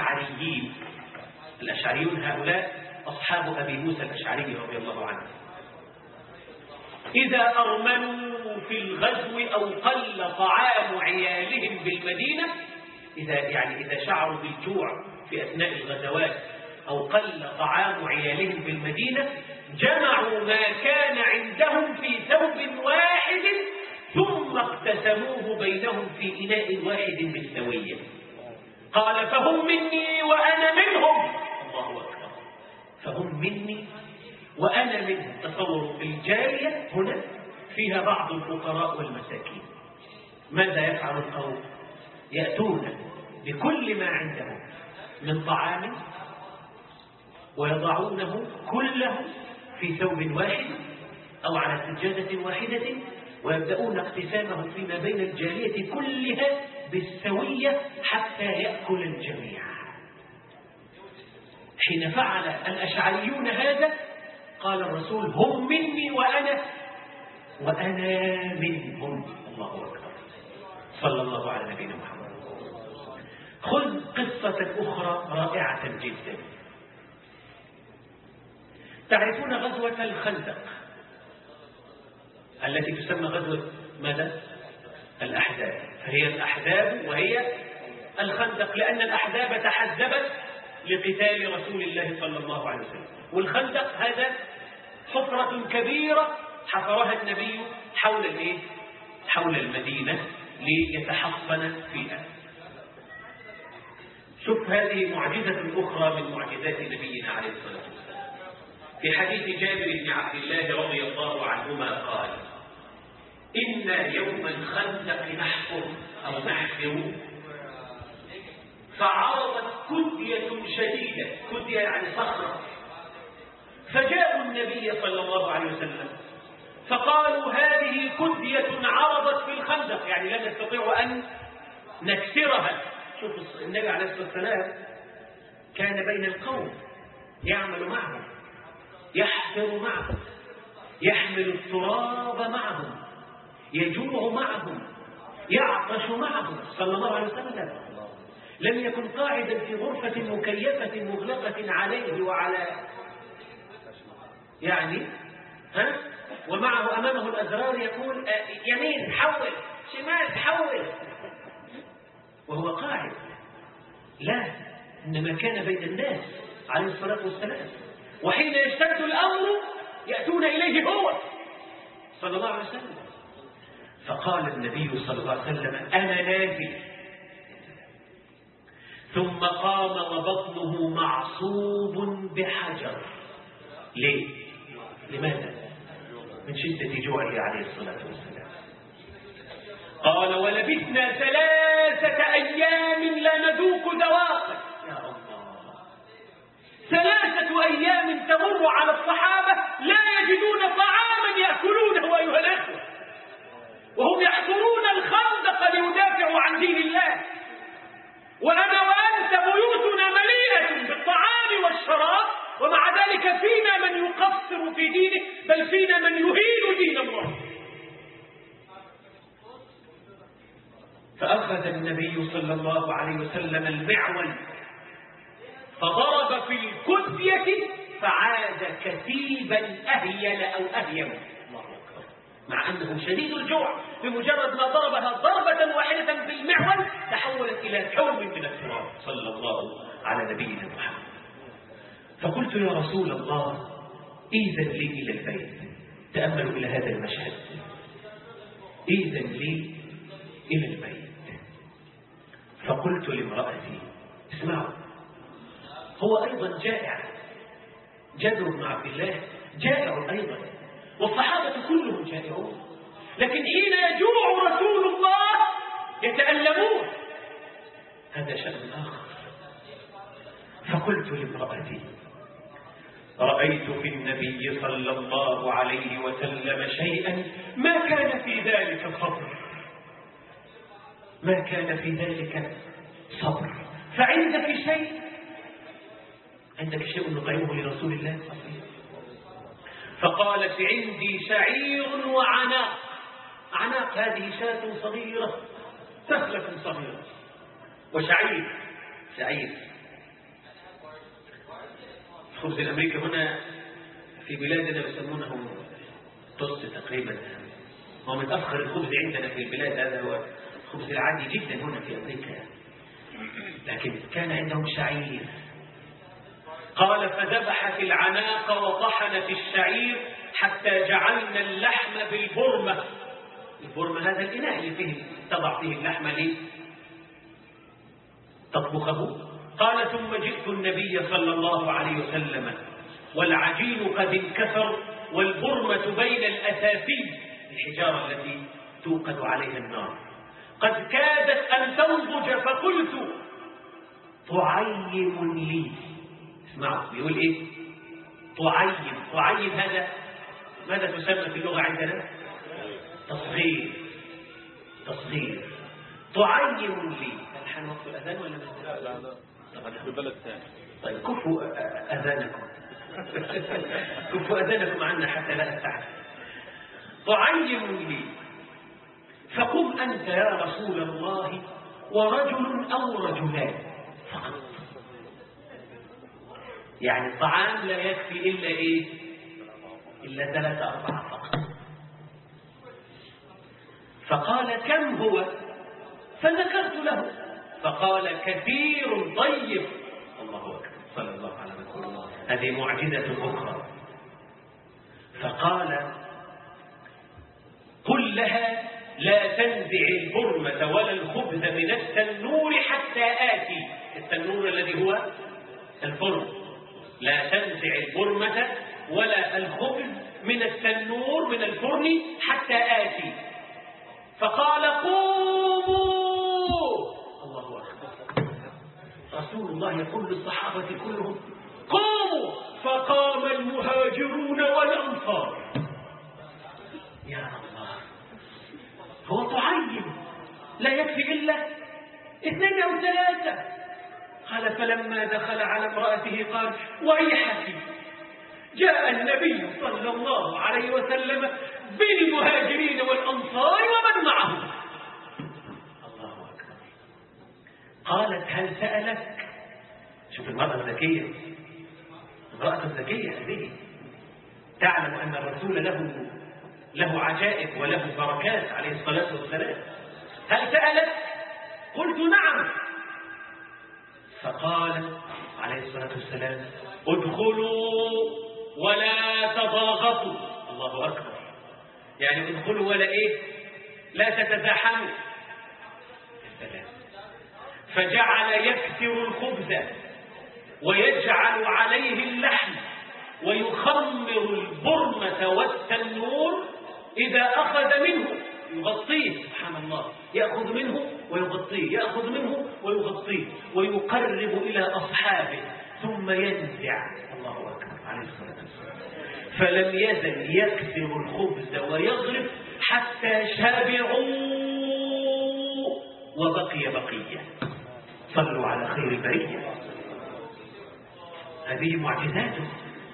الأشعريون هؤلاء أصحاب أبي موسى الأشعري رضي الله عنه، إذا أرملوا في الغزو أو قل طعام عيالهم بالمدينة، إذا شعروا بالجوع في أثناء الغزوات أو قل طعام عيالهم بالمدينة، جمعوا ما كان عندهم في ثوب واحد ثم اقتسموه بينهم في إناء واحد بالسوية. قال: فهم مني وأنا منهم. الله أكبر. فهم مني وأنا منهم. تصوروا الجارية هنا فيها بعض الفقراء والمساكين، ماذا يفعل القوم؟ يأتون بكل ما عندهم من طعام ويضعونه كله في ثوب واحد أو على سجادة واحدة، ويبدأون اقتسامه فيما بين الجارية كلها بالسوية حتى يأكل الجميع. حين فعل الأشعريون هذا قال الرسول: هم مني وأنا منهم. الله أكبر. صلى الله على نبينا محمد. خذ قصة أخرى رائعة جدا. تعرفون غزوة الخندق التي تسمى غزوة ماذا؟ الأحزاب. فهي الأحزاب وهي الخندق، لأن الأحزاب تحزبت لقتال رسول الله صلى الله عليه وسلم. والخندق هذا حفرة كبيرة حفرها النبي حول المدينة ليتحصن فيها. شوف هذه معجزة أخرى من معجزات نبينا عليه الصلاة والسلام. في حديث جابر بن عبد الله رضي الله عنهما قال: إن يوم الخندق نحفر فعرضت كدية شديدة، كدية يعني صخرة، فجاءوا النبي صلى الله عليه وسلم فقالوا: هذه كدية عرضت في الخندق، يعني لا نستطيع أن نكسرها. شوف النبي عليه الصلاة والسلام كان بين القوم، يعمل معهم، يحفر معهم، يحمل التراب معهم، يجوع معهم، يعطش معهم صلى الله عليه وسلم. لم يكن قاعدا في غرفة مكيفة مغلقة عليه وعلى يعني ومعه أمامه الأزرار يقول يمين حول، شمال حول، وهو قاعد. لا، إنما كان بين الناس عليه الصلاة والسلام، وحين يشتد الأمر يأتون إليه هو صلى الله عليه وسلم. فقال النبي صلى الله عليه وسلم أنا نازل، ثم قام وبطنه معصوب بحجر. ليه؟ لماذا؟ من شدة جوعه عليه الصلاة والسلام. قال ولبثنا 3 أيام لا نذوق ذواقه. يا الله، 3 أيام تمر على الصحابة لا يجدون طعاما يأكلونه أيها الأخوة، وهم يحفرون الخندق ليدافعوا عن دين الله، وأنا وأنت بيوتنا مليئة بالطعام والشراب، ومع ذلك فينا من يقصر في دينه، بل فينا من يهين دين الله. فأخذ النبي صلى الله عليه وسلم المعول فضرب في الكدية فعاد كثيبا أهيل أو أهيم، مع أنه شديد الجوع، بمجرد ما ضربها ضربة واحدة بالمعول تحولت إلى كوم من التراب صلى الله على نبينا محمد. فقلت يا رسول الله إذن لي إلى البيت. تأملوا إلى هذا المشهد، إذن لي إلى البيت. فقلت لامرأتي اسمعوا، هو أيضا جائع، جابر بن عبد الله جائع أيضا، والصحابة كلهم جائعون، لكن حين يجوع رسول الله يتألمون، هذا شأن آخر. فقلت لامرأتي رأيت في النبي صلى الله عليه وسلم شيئا ما كان في ذلك صبر، ما كان في ذلك صبر، فعندك شيء، عندك شيء نطعمه لرسول الله؟ فقالت عندي شعير وعناق. عناق هذه شاة صغيرة، سهلة صغيرة، وشعير شعير. الخبز الأمريكي هنا في بلادنا يسمونه توست تقريبا، هو من أفخر الخبز عندنا في البلاد، هذا هو الخبز العادي جدا هنا في أمريكا، لكن كان عندهم شعير. قال فذبحت العناق وطحنت الشعير حتى جعلنا اللحم بالبرمة. البرمة هذا الإناء اللي فيه تضع فيه اللحم ليه تطبخه. قال ثم جئت النبي صلى الله عليه وسلم والعجين قد انكسر والبرمة بين الأسافي، الحجارة التي توقد عليها النار، قد كادت أن تنضج، فقلت طعيم لي. اسمعوا بيقول ايه؟ طعيم. طعيم هذا ماذا تسمى في اللغة عندنا؟ تصغير. تصغير. طعيم لي. الحين وقت الأذان ولا لا؟ لا في بلد ثاني. طيب كفوا أذانكم. كفوا أذانكم عنا حتى لا أستعجل. طعيم لي، فقم أنت يا رسول الله ورجل أو رجلان فقط. يعني الطعام لا يكفي إلا إيه؟ إلا 3 4 فقط. فقال كم هو؟ فذكرت له، فقال كثير طيب. الله أكبر، صلى الله على رسول الله. هذه معجزة أخرى. فقال قل لها لا تنزع البرمة ولا الخبز من التنور حتى آتي. التنور الذي هو الفرن. لا تنزع البرمة ولا الخبز من التنور من الفرن حتى آتي. فقال قوموا. الله أكبر. رسول الله يقول للصحابة كلهم قوموا. فقام المهاجرون والأنصار. يا الله، هو طعيم لا يكفي إلا 2 أو 3. قال فلما دخل على امرأته قال ويحك، جاء النبي صلى الله عليه وسلم بالمهاجرين والأنصار ومن معهم. الله أكبر. قالت هل سألك؟ شوف المرأة الذكية، المرأة الذكية هذه تعلم أن الرسول له عجائب وله بركات عليه الصلاة والسلام. هل سألك؟ قلت نعم. فقال عليه الصلاة والسلام ادخلوا ولا تضاغطوا. الله أكبر، يعني ادخلوا ولا إيه؟ لا تتزاحموا. السلام. فجعل يكسر الخبز ويجعل عليه اللحم ويخمر البرمة والتنور، إذا أخذ منه يغطيه، سبحان الله، يأخذ منه ويغطيه، يأخذ منه ويغطيه، ويقرب إلى أصحابه ثم ينزع. الله أكبر عليه الصلاة والسلام. فلم يزل يكسر الخبز ويغرف حتى شبعوا وبقي بقية. صلوا على خير البرية. هذه معجزاته.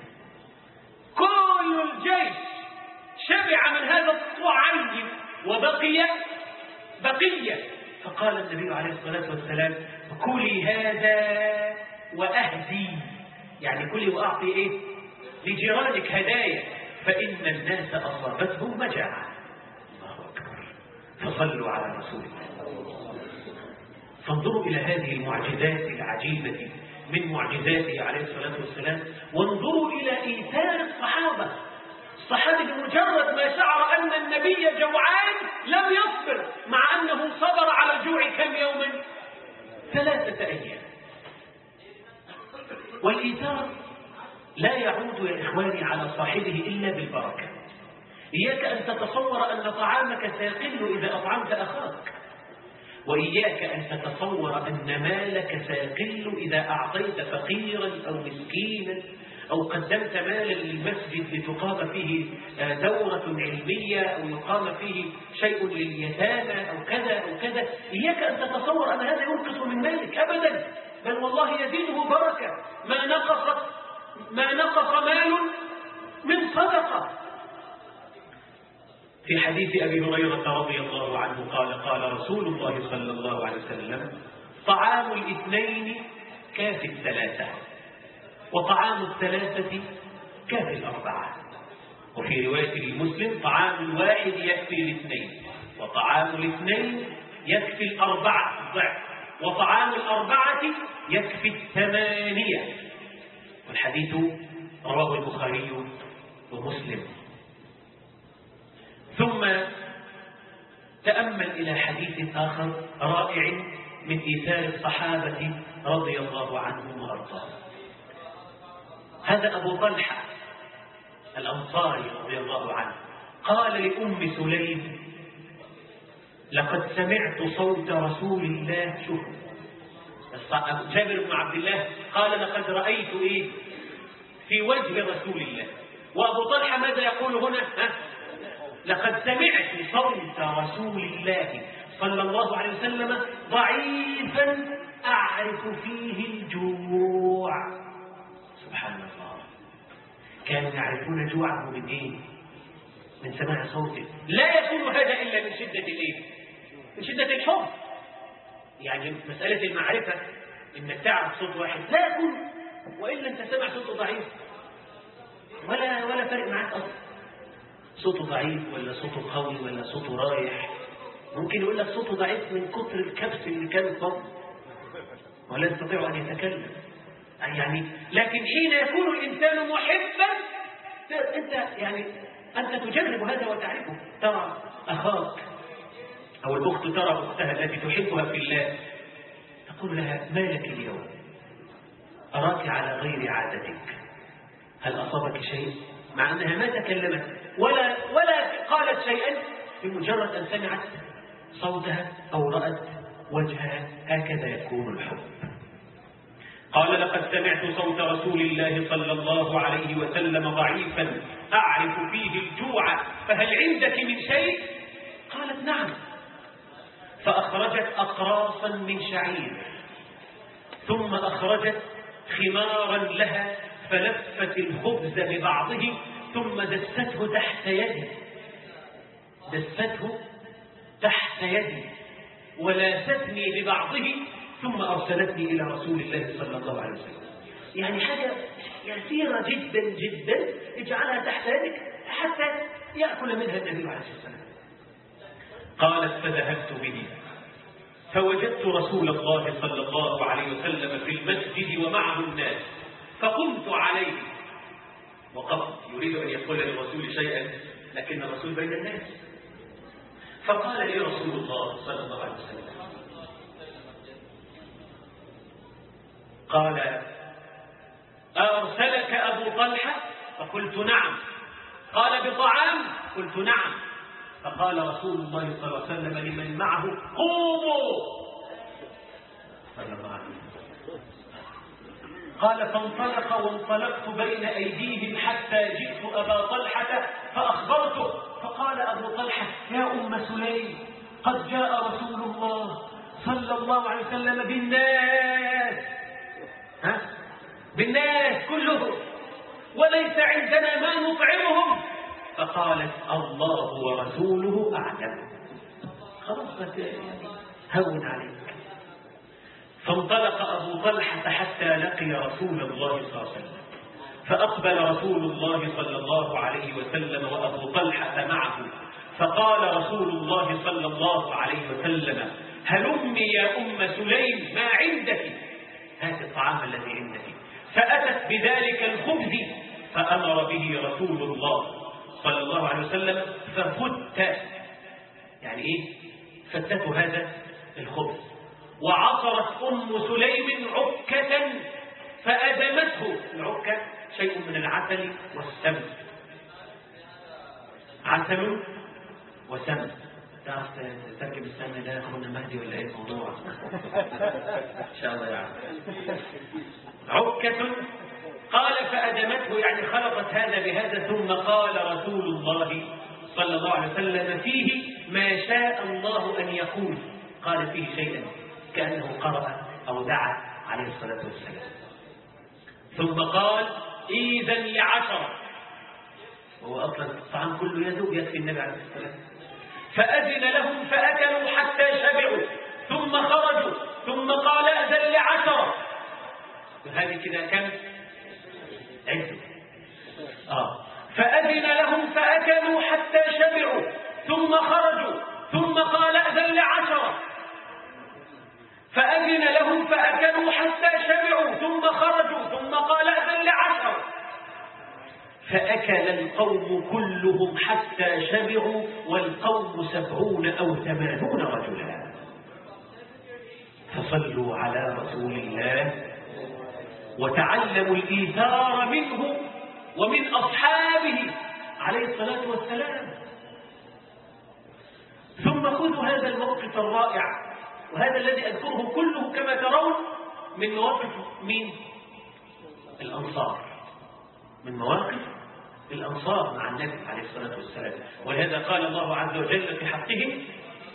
كل الجيش شبع من هذا الطعام وبقي بقية. فقال النبي عليه الصلاة والسلام كلي هذا وأهدي، يعني كلي وأعطي إيه؟ لجيرانك هدايا، فإن الناس أصابتهم مجاعة. الله أكبر. فصلوا على رسول الله. فانظروا إلى هذه المعجزات العجيبة من معجزاته عليه الصلاة والسلام، وانظروا إلى إيثار الصحابة. الصحابي بمجرد ما شعر أن النبي جوعان لم يصبر، مع أنه صبر على الجوع كم يوما؟ 3 أيام. والإيثار لا يعود يا إخواني على صاحبه إلا بالبركة. إياك أن تتصور أن طعامك سيقل إذا أطعمت أخاك، وإياك أن تتصور أن مالك سيقل إذا أعطيت فقيرا أو مسكينا أو قدمت مالا للمسجد لتقام فيه دورة علمية أو يقام فيه شيء لليتامى أو كذا أو كذا. إياك أن تتصور أن هذا ينقص من مالك أبدا، بل والله يزيده بركة. ما نقص مال من صدقة. في حديث أبي هريرة رضي الله عنه قال رسول الله صلى الله عليه وسلم طعام الاثنين كافي الثلاثة، وطعام الثلاثة كافي الأربعة. وفي رواية لمسلم طعام الواحد يكفي الاثنين، وطعام الاثنين يكفي الأربعة ضعف، وطعام الأربعة يكفي الثمانية. والحديث رواه البخاري ومسلم. ثم تأمل إلى حديث آخر رائع من إيثار الصحابة رضي الله عنهم وأرضاهم. هذا أبو طلحة الأنصاري رضي الله عنه قال لأم سليم لقد سمعت صوت رسول الله. شوف جابر بن عبد الله قال لقد رأيت إيه في وجه رسول الله. وأبو طلحة ماذا يقول هنا؟ لقد سمعت صوت رسول الله صلى الله عليه وسلم ضعيفا أعرف فيه الجوع. سبحان الله. كانوا يعرفون جوعه من إيه؟ من سماع صوته. لا يكون هذا إلا من شدة الإيه؟ من شدة الحب. يعني مسألة المعرفة إنك تعرف صوت واحد لا يكون، وإلا أنت سمع صوته ضعيف ولا فرق معك أصلا. صوته ضعيف ولا صوته قوي ولا صوته رايح. ممكن يقول لك صوته ضعيف من كتر الكبس اللي كان صوت ولا يستطيع أن يتكلم. يعني لكن حين يكون الإنسان محبا أنت تجرب هذا وتعرفه. ترى أخاك أو الأخت ترى أختها التي تحبها في الله تقول لها ما لك اليوم؟ أراك على غير عادتك، هل أصابك شيء؟ مع أنها ما تكلمت ولا قالت شيئا، بمجرد أن سمعت صوتها أو رأت وجهها. هكذا يكون الحب. قال لقد سمعت صوت رسول الله صلى الله عليه وسلم ضعيفا أعرف فيه الجوع، فهل عندك من شيء؟ قالت نعم. فأخرجت أقراصا من شعير، ثم أخرجت خمارا لها فلفت الخبز ببعضه ثم دسته تحت يدي ولاستني ببعضه ثم أرسلتني إلى رسول الله صلى الله عليه وسلم. يعني حاجة يسيرة جدا جدا اجعلها تحت يدك حتى يأكل منها النبي عليه الصلاة والسلام. قالت فذهبت به فوجدت رسول الله صلى الله عليه وسلم في المسجد ومعه الناس، فقمت عليه وقفت يريد أن يقول للرسول شيئا لكن الرسول بين الناس. فقال لي رسول الله صلى الله عليه وسلم، قال أرسلك أبو طلحة؟ فقلت نعم. قال بطعام؟ قلت نعم. فقال رسول الله صلى الله عليه وسلم لمن معه قوموا صلى الله عليه وسلم. قال فانطلق وانطلقت بين أيديهم حتى جئت أبا طلحة فأخبرته. فقال أبو طلحة يا أم سليم قد جاء رسول الله صلى الله عليه وسلم بالناس، بالناس كلهم، وليس عندنا ما نطعمهم. فقالت الله ورسوله أعلم. خلاص هون عليك. فانطلق أبو طلحة حتى لقي رسول الله صلى الله عليه وسلم، فأقبل رسول الله صلى الله عليه وسلم وأبو طلحة معه، فقال رسول الله صلى الله عليه وسلم هلمي يا أم سليم ما عندك، هات الطعام الذي عندك. فأتت بذلك الخبز فأمر به رسول الله صلى الله عليه وسلم ففت، يعني إيه فتته هذا الخبز، وعصرت أم سليم عكة فأدمته. العكة شيء من العسل والسمن، عسل وسمن. تعرف تركب السمن ده أخونا مهدي ولا إيه الموضوع؟ إن شاء الله يعني. عكة قال فأدمته يعني خلطت هذا بهذا. ثم قال رسول الله صلى الله عليه وسلم فيه ما شاء الله أن يقول، قال فيه شيئا كأنه قرأ أو دعا عليه الصلاة والسلام. ثم قال إذا لعشرة، وهو أصلا الطعام كله يذوب يكفي النبي عليه الصلاة والسلام. فأذن لهم فأكلوا حتى شبعوا ثم خرجوا، ثم قال أذن لعشرة. وهذه كده كم عدة؟ فأذن لهم فأكلوا حتى شبعوا ثم خرجوا، ثم قال أذن لعشرة. فأذن لهم فأكلوا حتى شبعوا ثم خرجوا، ثم قال أذن لعشرة. فأكل القوم كلهم حتى شبعوا، والقوم 70 أو 80 رجلا. فصلوا على رسول الله وتعلموا الإيثار منه ومن أصحابه عليه الصلاة والسلام. ثم خذوا هذا الموقف الرائع، وهذا الذي أذكره كله كما ترون من مواقف من الأنصار، من مواقف الأنصار مع النبي عليه الصلاة والسلام. ولهذا قال الله عز وجل في حقهم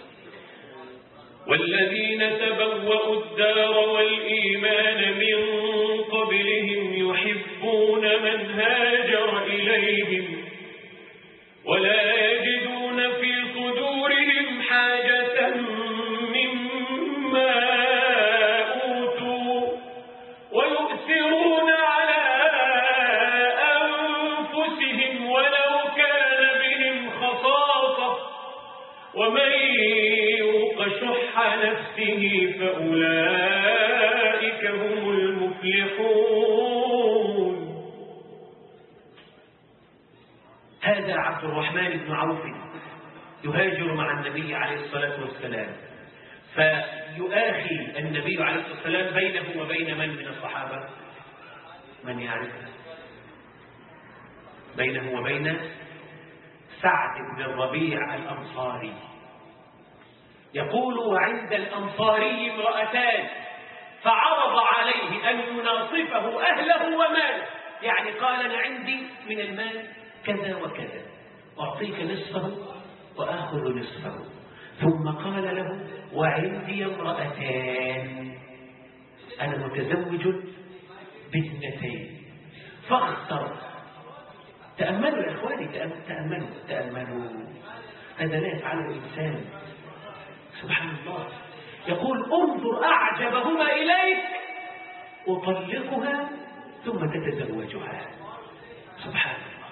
والذين تبوأوا الدار والإيمان من قبلهم يحبون من هاجر إليهم ولا يجدون في صدورهم حاجة مما أوتوا ويؤثرون على أنفسهم ولو كان بهم خصاصة ومن يوق شح نفسه فأولئك هم المفلحون. هذا عبد الرحمن بن عوف يهاجر مع النبي عليه الصلاة والسلام، فيؤاخي النبي عليه الصلاة والسلام بينه وبين من الصحابة؟ من يعرف؟ بينه وبين سعد بن الربيع الأنصاري. يقول وعند الأنصاري امرأتان فعرض عليه أن يناصفه أهله وماله، يعني قال أنا عندي من المال كذا وكذا أعطيك نصفه وآخذ نصفه. ثم قال له وعندي امرأتان أنا متزوج باثنتين فاختر. تأملوا يا إخواني، تأملوا. هذا لا يفعله الإنسان. سبحان الله، يقول انظر أعجبهما إليك أطلقها ثم تتزوجها. سبحان الله.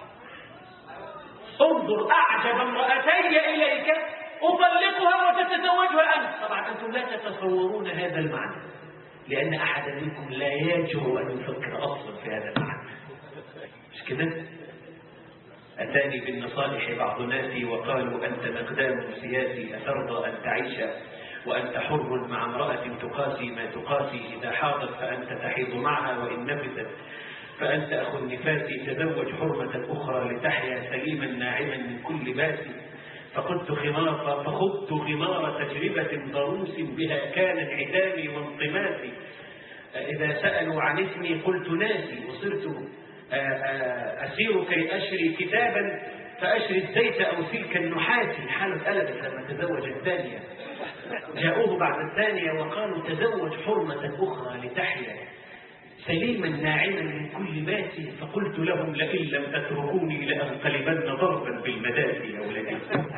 انظر أعجب امرأتي إليك أطلقها وتتزوجها أنت. طبعا أنتم لا تتصورون هذا المعنى، لأن أحدا منكم لا يجرؤ أن يفكر أصلا في هذا المعنى، مش كده؟ أتاني بالنصائح بعض الناس وقالوا أنت مقدام سياسي أترضى أن تعيش وأنت حر مع امرأة تقاسي ما تقاسي، إذا حاضت فأنت تحيض معها وإن نفست فأنت أخو النفاس، تزوج حرمة أخرى لتحيا سليما ناعما من كل باس. فخذت غمار تجربة ضروس بها كان انعدامي وانطماسي، إذا سألوا عن اسمي قلت ناسي، وصرت أسير كي أشري كتابا فأشري الزيت أو سلك النحاس. حالة قلبت لما تزوج الثانية، جاءوه بعد الثانية وقالوا تزوج حرمة أخرى لتحيا سليما ناعما من كل باس. فقلت لهم لئن لم تتركوني لأنقلبن ضربا بالمدافع يا ولدي.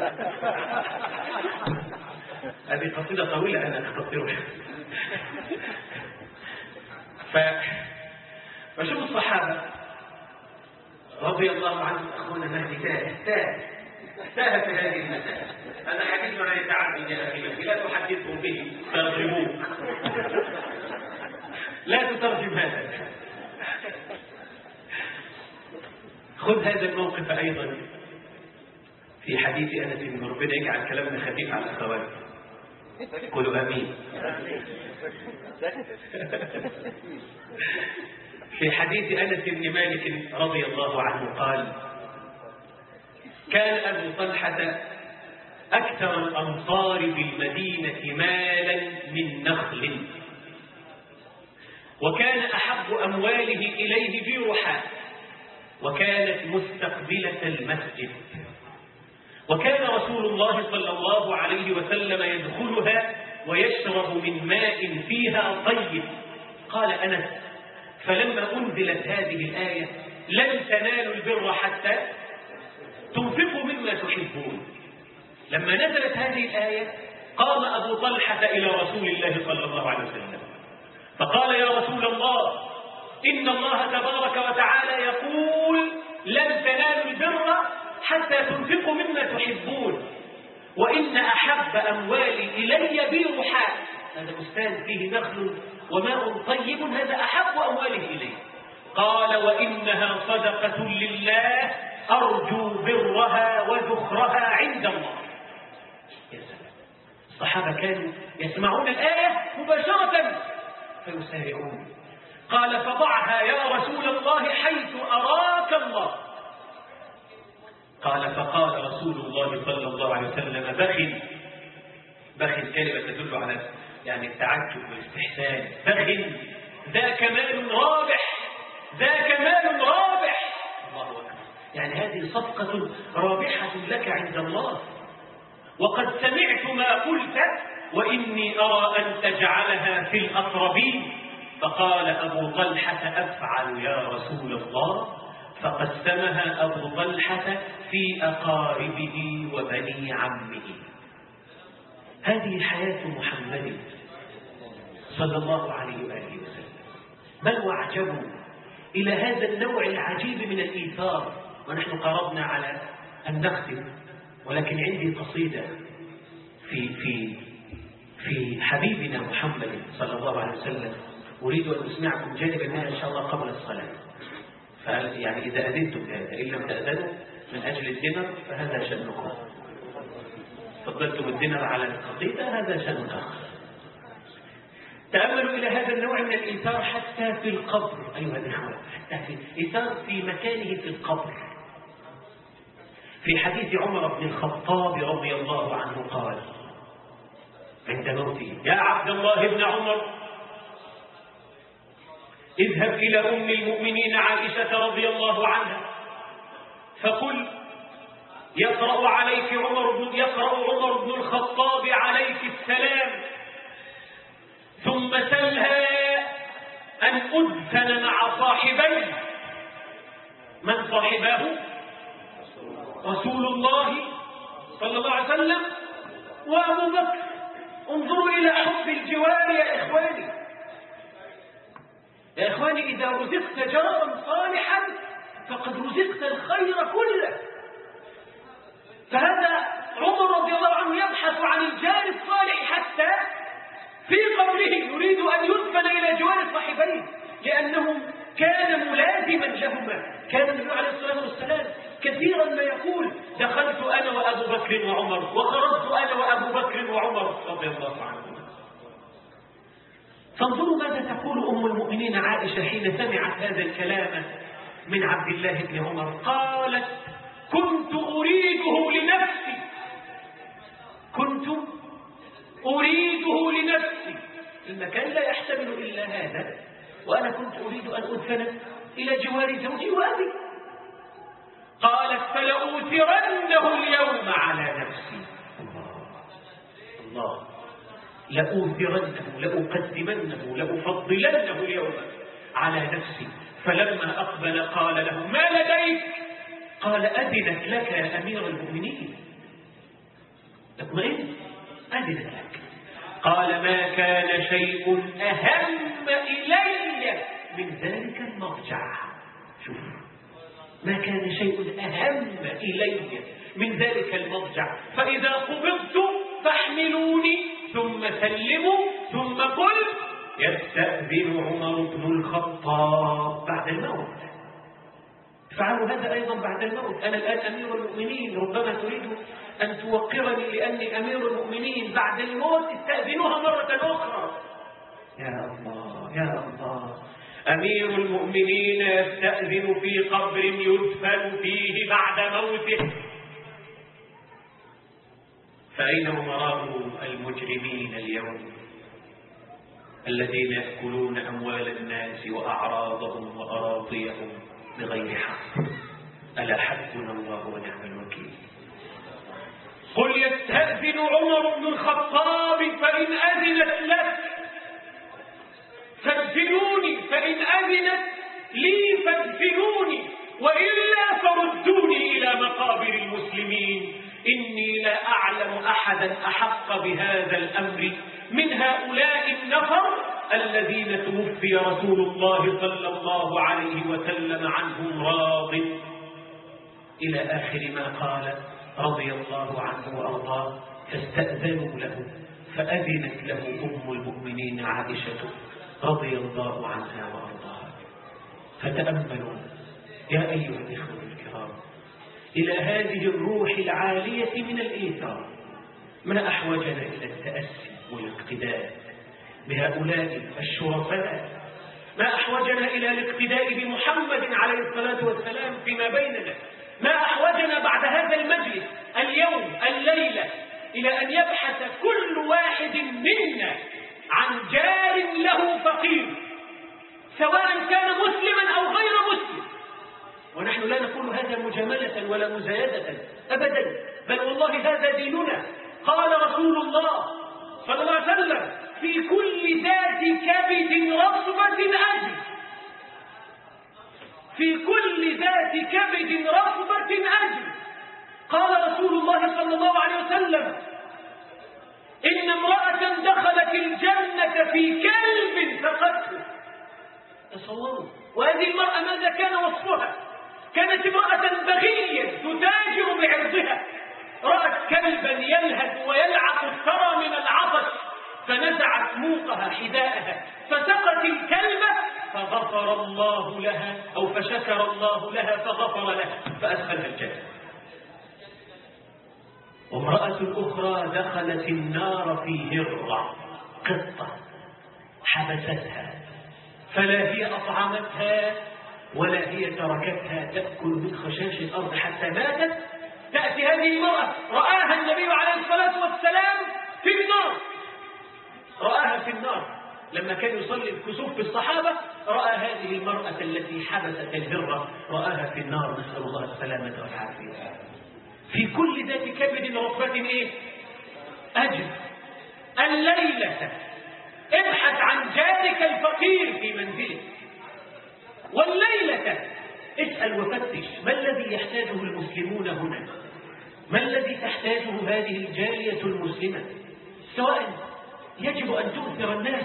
هذه قصيدة طويلة أنا أختصرها. فشوف الصحابة رضي الله عنهم. أخونا مهدي تاه في هذه المسألة. هذا حديث عن التعبد يا أخي، لا تحدثهم به ترجموك. لا تترجم هذا. خذ هذا الموقف أيضا في حديث أنس بن مالك. ربنا يجعل كلامنا خفيف على الأخوات. قولوا آمين. في حديث أنس بن مالك رضي الله عنه قال كان أبو طلحة أكثر الأمصار بالمدينة مالا من نخل، وكان أحب أمواله إليه بيرحاء، وكانت مستقبلة المسجد، وكان رسول الله صلى الله عليه وسلم يدخلها ويشرب من ماء فيها طيب. قال أنس فلما أنزلت هذه الآية لن تنالوا البر حتى تنفقوا مما تحبون، لما نزلت هذه الآية قام أبو طلحة إلى رسول الله صلى الله عليه وسلم فقال يا رسول الله إن الله تبارك وتعالى يقول لن تنالوا البر حتى تنفقوا مما تحبون، وإن أحب أموالي إلي بيرحاء. هذا بستان فيه نخل وماء طيب، هذا أحب أمواله إلي. قال وإنها صدقة لله أرجو برها وذخرها عند الله. يا سلام. الصحابة كانوا يسمعون الآية مباشرة فيسارعون. قال فضعها يا رسول الله حيث أراك الله. قال فقال رسول الله صلى الله عليه وسلم بخل كلمة تدل على يعني التعجب والاستحسان. بخل ذاك مال رابح، ذاك مال رابح. الله أكبر. يعني هذه صفقة رابحة لك عند الله. وقد سمعت ما قلت وإني أرى أن تجعلها في الأقربين. فقال أبو طلحة أفعل يا رسول الله. فقسمها أبو طلحة في أقاربه وبني عمه. هذه حياة محمد صلى الله عليه وآله وسلم. بل واعجبوا إلى هذا النوع العجيب من الإيثار. ونحن قربنا على أن نختم، ولكن عندي قصيدة في حبيبنا محمد صلى الله عليه وسلم أريد أن أسمعكم جانبا منها إن شاء الله قبل الصلاة. يعني إذا أذنتم بهذا، إن لم تأذنوا من أجل الدينر فهذا شأنكم. فضلتم الدينر على القصيدة هذا شأن آخر. تأملوا إلى هذا النوع من الإيثار حتى في القبر أيها الإخوة، حتى في إيثار في مكانه في القبر. في حديث عمر بن الخطاب رضي الله عنه قال عند موته يا عبد الله بن عمر اذهب إلى أم المؤمنين عائشة رضي الله عنها فقل يقرأ عمر بن الخطاب عليك السلام، ثم سلها أن أدفن مع صاحبيه. من صاحباه؟ رسول الله صلى الله عليه وسلم وأبو بكر انظروا إلى حب الجوار يا إخواني. يا إخواني، إذا رزقت جارا صالحا فقد رزقت الخير كله. فهذا عمر رضي الله عنه يبحث عن الجار الصالح حتى في قبره يريد أن يدفن إلى جوار صاحبيه، لأنه كان ملازما لهما. كان النبي عليه الصلاة والسلام كثيرا ما يقول: دخلت أنا وأبو بكر وعمر، وخرجت أنا وأبو بكر وعمر رضي الله عنهم. فانظروا ماذا تقول أم المؤمنين عائشة حين سمعت هذا الكلام من عبد الله بن عمر. قالت: كنت أريده لنفسي، كنت أريده لنفسي. المكان لا يحتمل إلا هذا، وأنا كنت أريد أن أدفن إلى جوار زوجي وأبي. قالت: فلأوثرنه اليوم على نفسي. الله، لأوثرنه، لأقدمنه، لأفضلنه اليوم على نفسي. فلما أقبل قال له: ما لديك؟ قال: أذنت لك يا أمير المؤمنين. اطمئن، أذنت لك. قال: ما كان شيء أهم إلي من ذلك المضجع. شوف، ما كان شيء أهم إلي من ذلك المضجع، فإذا قبضت فاحملوني ثم سلموا ثم قل: يستأذن عمر بن الخطاب بعد الموت. فعلوا هذا أيضا بعد الموت. أنا الآن أمير المؤمنين، ربما تريد أن توقرني لأني أمير المؤمنين، بعد الموت استأذنوها مرة أخرى. يا الله يا الله، أمير المؤمنين يستأذن في قبر يدفن فيه بعد موته. فأين أمراء المجرمين اليوم الذين يأكلون أموال الناس وأعراضهم وأراضيهم بغير حق؟ ألا حسبنا الله ونعم الوكيل. قل: يستأذن عمر بن الخطاب فإن أذنت لك فادفنوني، فإن أذنت لي فادفنوني، وإلا فردوني إلى مقابر المسلمين. إني لا أعلم أحدا أحق بهذا الأمر من هؤلاء النفر الذين توفي رسول الله صلى الله عليه وسلم عنهم راض، إلى آخر ما قال رضي الله عنه وأرضاه. فاستأذنوا له فأذنت له أم المؤمنين عائشة رضي الله عنها وأرضاها. فتأملوا يا أيها الإخوة الكرام إلى هذه الروح العالية من الإيثار. ما أحوجنا إلى التأسي والاقتداء بهؤلاء الشرفاء؟ ما أحوجنا إلى الاقتداء بمحمد عليه الصلاة والسلام فيما بيننا؟ ما أحوجنا بعد هذا المجلس اليوم الليلة إلى أن يبحث كل واحد منا عن جار له فقير، سواء كان مسلما أو غير مسلم؟ ونحن لا نقول هذا مجاملة ولا مزايدة أبدا، بل والله هذا ديننا. قال رسول الله صلى الله عليه وسلم: في كل ذات كبد رطبة أجر، في كل ذات كبد رطبة أجر. قال رسول الله صلى الله عليه وسلم: إن امرأة دخلت الجنة في كلب فقدته. تصوروا، وهذه المرأة ماذا كان وصفها؟ كانت امرأة بغية تتاجر بعرضها، رأت كلبا يلهث ويلعق الثرى من العطش فنزعت موقها حذاءها فسقت الكلبة فغفر الله لها، أو فشكر الله لها فغفر لها فأدخلها الجنة. وامرأة أخرى دخلت النار في هرة، قطة حبستها، فلا هي أطعمتها ولا هي تركتها تأكل من خشاش الأرض حتى ماتت. تأتي هذه المرأة، رآها النبي عليه الصلاة والسلام في النار، رآها في النار لما كان يصلي الكسوف بالصحابة، رأى هذه المرأة التي حبست الهرة، رآها في النار، نسأل الله السلامة والعافية. في كل ذات كبد رطبة إيه؟ أجر. الليلة ابحث عن جارك الفقير في منزلك، والليلة اسأل وفتش ما الذي يحتاجه المسلمون هنا، ما الذي تحتاجه هذه الجالية المسلمة، سواء يجب أن تؤثر الناس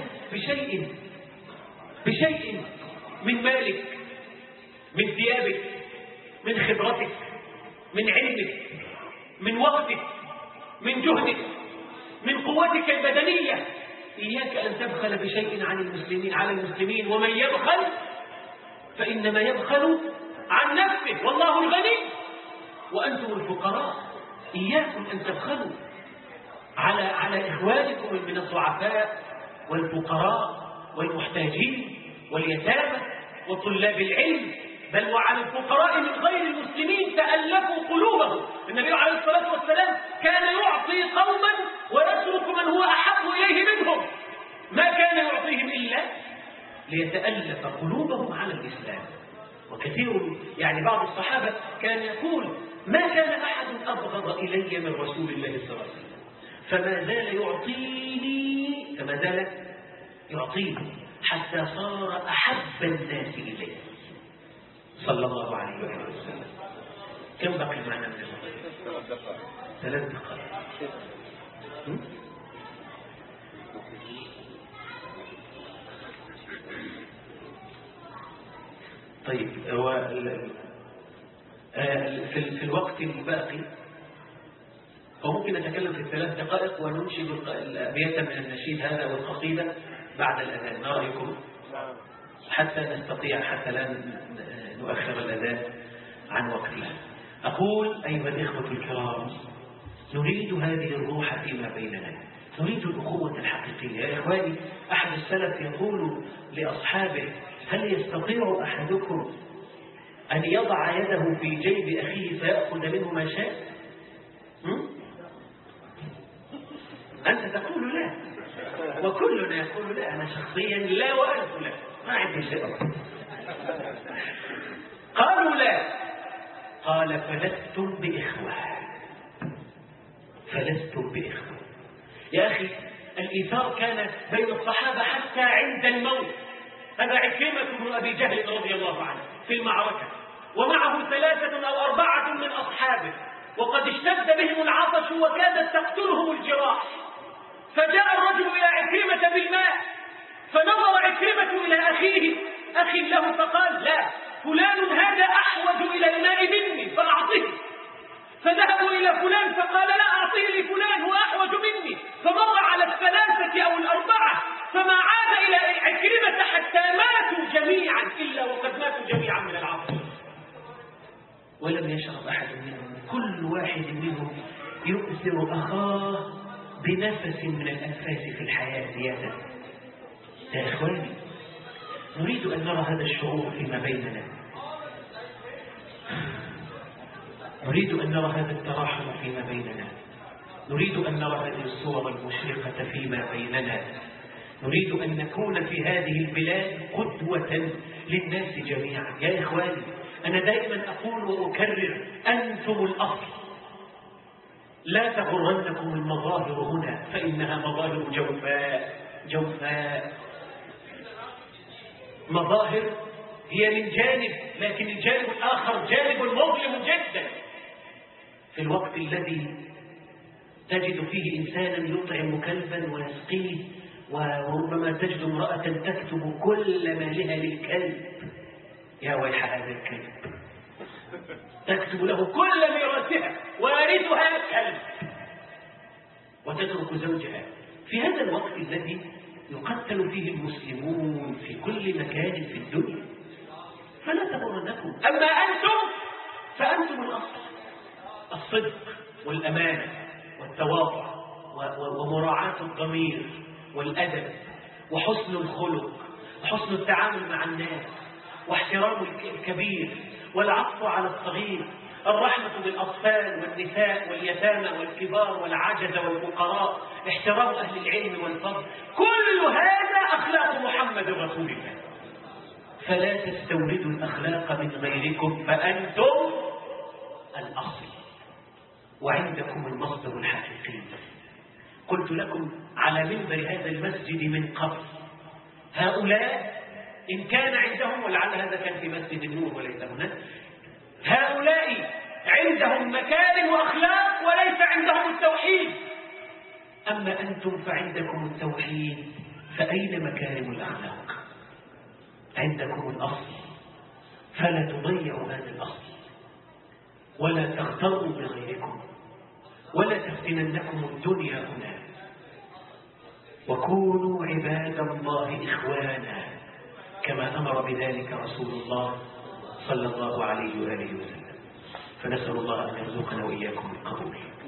بشيء من مالك، من ثيابك، من خبرتك، من علمك، من وقتك، من جهدك، من قوتك البدنية. إياك أن تبخل بشيء على المسلمين، ومن يبخل فإنما يبخل عن نفسه والله الغني وأنتم الفقراء. إياكم أن تبخلوا على إخوانكم من الضعفاء والفقراء والمحتاجين واليتامى وطلاب العلم، بل وعلى الفقراء من غير المسلمين تألفوا قلوبهم. النبي عليه الصلاة والسلام كان يعطي قوما ويترك من هو أحب إليه منهم، ما كان يعطيهم إلا ليتألف قلوبهم على الإسلام. وكثير بعض الصحابة كان يقول ما كان أحد أبغض إلي من رسول الله صلى الله عليه وسلم، فما زال يعطيني حتى صار أحب الناس إليه صلى الله عليه وسلم. كم بقي معنا من الوقت؟ 3 دقائق. طيب، هو في الوقت الباقي فممكن نتكلم في 3 دقائق وننشد أبياتا من النشيد هذا والقصيدة بعد الأذان. ما رأيكم؟ حتى نستطيع، حتى لا نؤخر الأذان عن وقتها. أقول أيها الإخوة الكرام، نريد هذه الروح فيما بيننا، نريد الأخوة الحقيقية. يا إخواني، أحد السلف يقول لأصحابه هل يستطيع أحدكم أن يضع يده في جيب أخيه فيأخذ منه ما شاء؟ أنت تقول لا، وكلنا يقول لا. أنا شخصيا لا، وأنت لا، ما عندي شيء. قالوا لا، قال فلستم بإخوة. يا أخي، الإيثار كان بين الصحابة حتى عند الموت. هذا عكرمة بن أبي جهل رضي الله عنه في المعركة، ومعه 3 أو 4 من أصحابه، وقد اشتد بهم العطش وكادت تقتلهم الجراح، فجاء الرجل إلى عكرمة بالماء، فنظر عكرمة إلى أخي له فقال لا، فلان هذا أحوج إلى الماء مني فأعطيه. فذهبوا إلى فلان فقال لا، أعطيه لفلان هو أحوج مني. فمر على 3 أو 4 فما عاد إلى عكرمة حتى ماتوا جميعا، إلا وقد ماتوا جميعا من العطش، ولم يشرب أحد منهم. كل واحد منهم يؤثر أخاه بنفس من الأنفاس في الحياة زيادة. يا إخواني، نريد أن نرى هذا الشعور فيما بيننا، نريد أن نرى هذا التراحم فيما بيننا، نريد أن نرى هذه الصور المشرقة فيما بيننا، نريد أن نكون في هذه البلاد قدوة للناس جميعا. يا إخواني، أنا دائما أقول وأكرر، أنتم الأصل، لا تغرنكم المظاهر هنا، فإنها مظاهر جوفاء. مظاهر هي من جانب، لكن الجانب الآخر جانب مظلم جدا. في الوقت الذي تجد فيه إنسانا يطعم كلبا ويسقيه، وربما تجد امرأة تكتب كل مالها للكلب، يا ويح هذا الكلب، تكتب له كل ميراثها ويرثها الكلب، وتترك زوجها في هذا الوقت الذي يقتل فيه المسلمون في كل مكان في الدنيا. فلا تغرنكم. أما أنتم فأنتم الأصل، الصدق والأمانة والتواضع ومراعاة الضمير والأدب وحسن الخلق وحسن التعامل مع الناس واحترام الكبير والعطف على الصغير، الرحمة بالأطفال والنساء واليتامى والكبار والعجز والفقراء، احترام أهل العلم والفضل، كل هذا أخلاق محمد رسول الله. فلا تستوردوا الأخلاق من غيركم، فأنتم الأصل وعندكم المصدر الحقيقي. قلت لكم على منبر هذا المسجد من قبل، هؤلاء إن كان عندهم، ولعل هذا كان في مسجد النور وليس هنا، هؤلاء عندهم مكارم وأخلاق وليس عندهم التوحيد. أما أنتم فعندكم التوحيد، فأين مكارم الأخلاق؟ عندكم الأصل، فلا تضيعوا هذا الأصل، ولا تغتروا بغيركم، ولا تفتننكم الدنيا هنا، وكونوا عباد الله إخوانا كما أمر بذلك رسول الله صلى الله عليه وآله وسلم. فنسأل الله أن يرزقنا وإياكم القبول.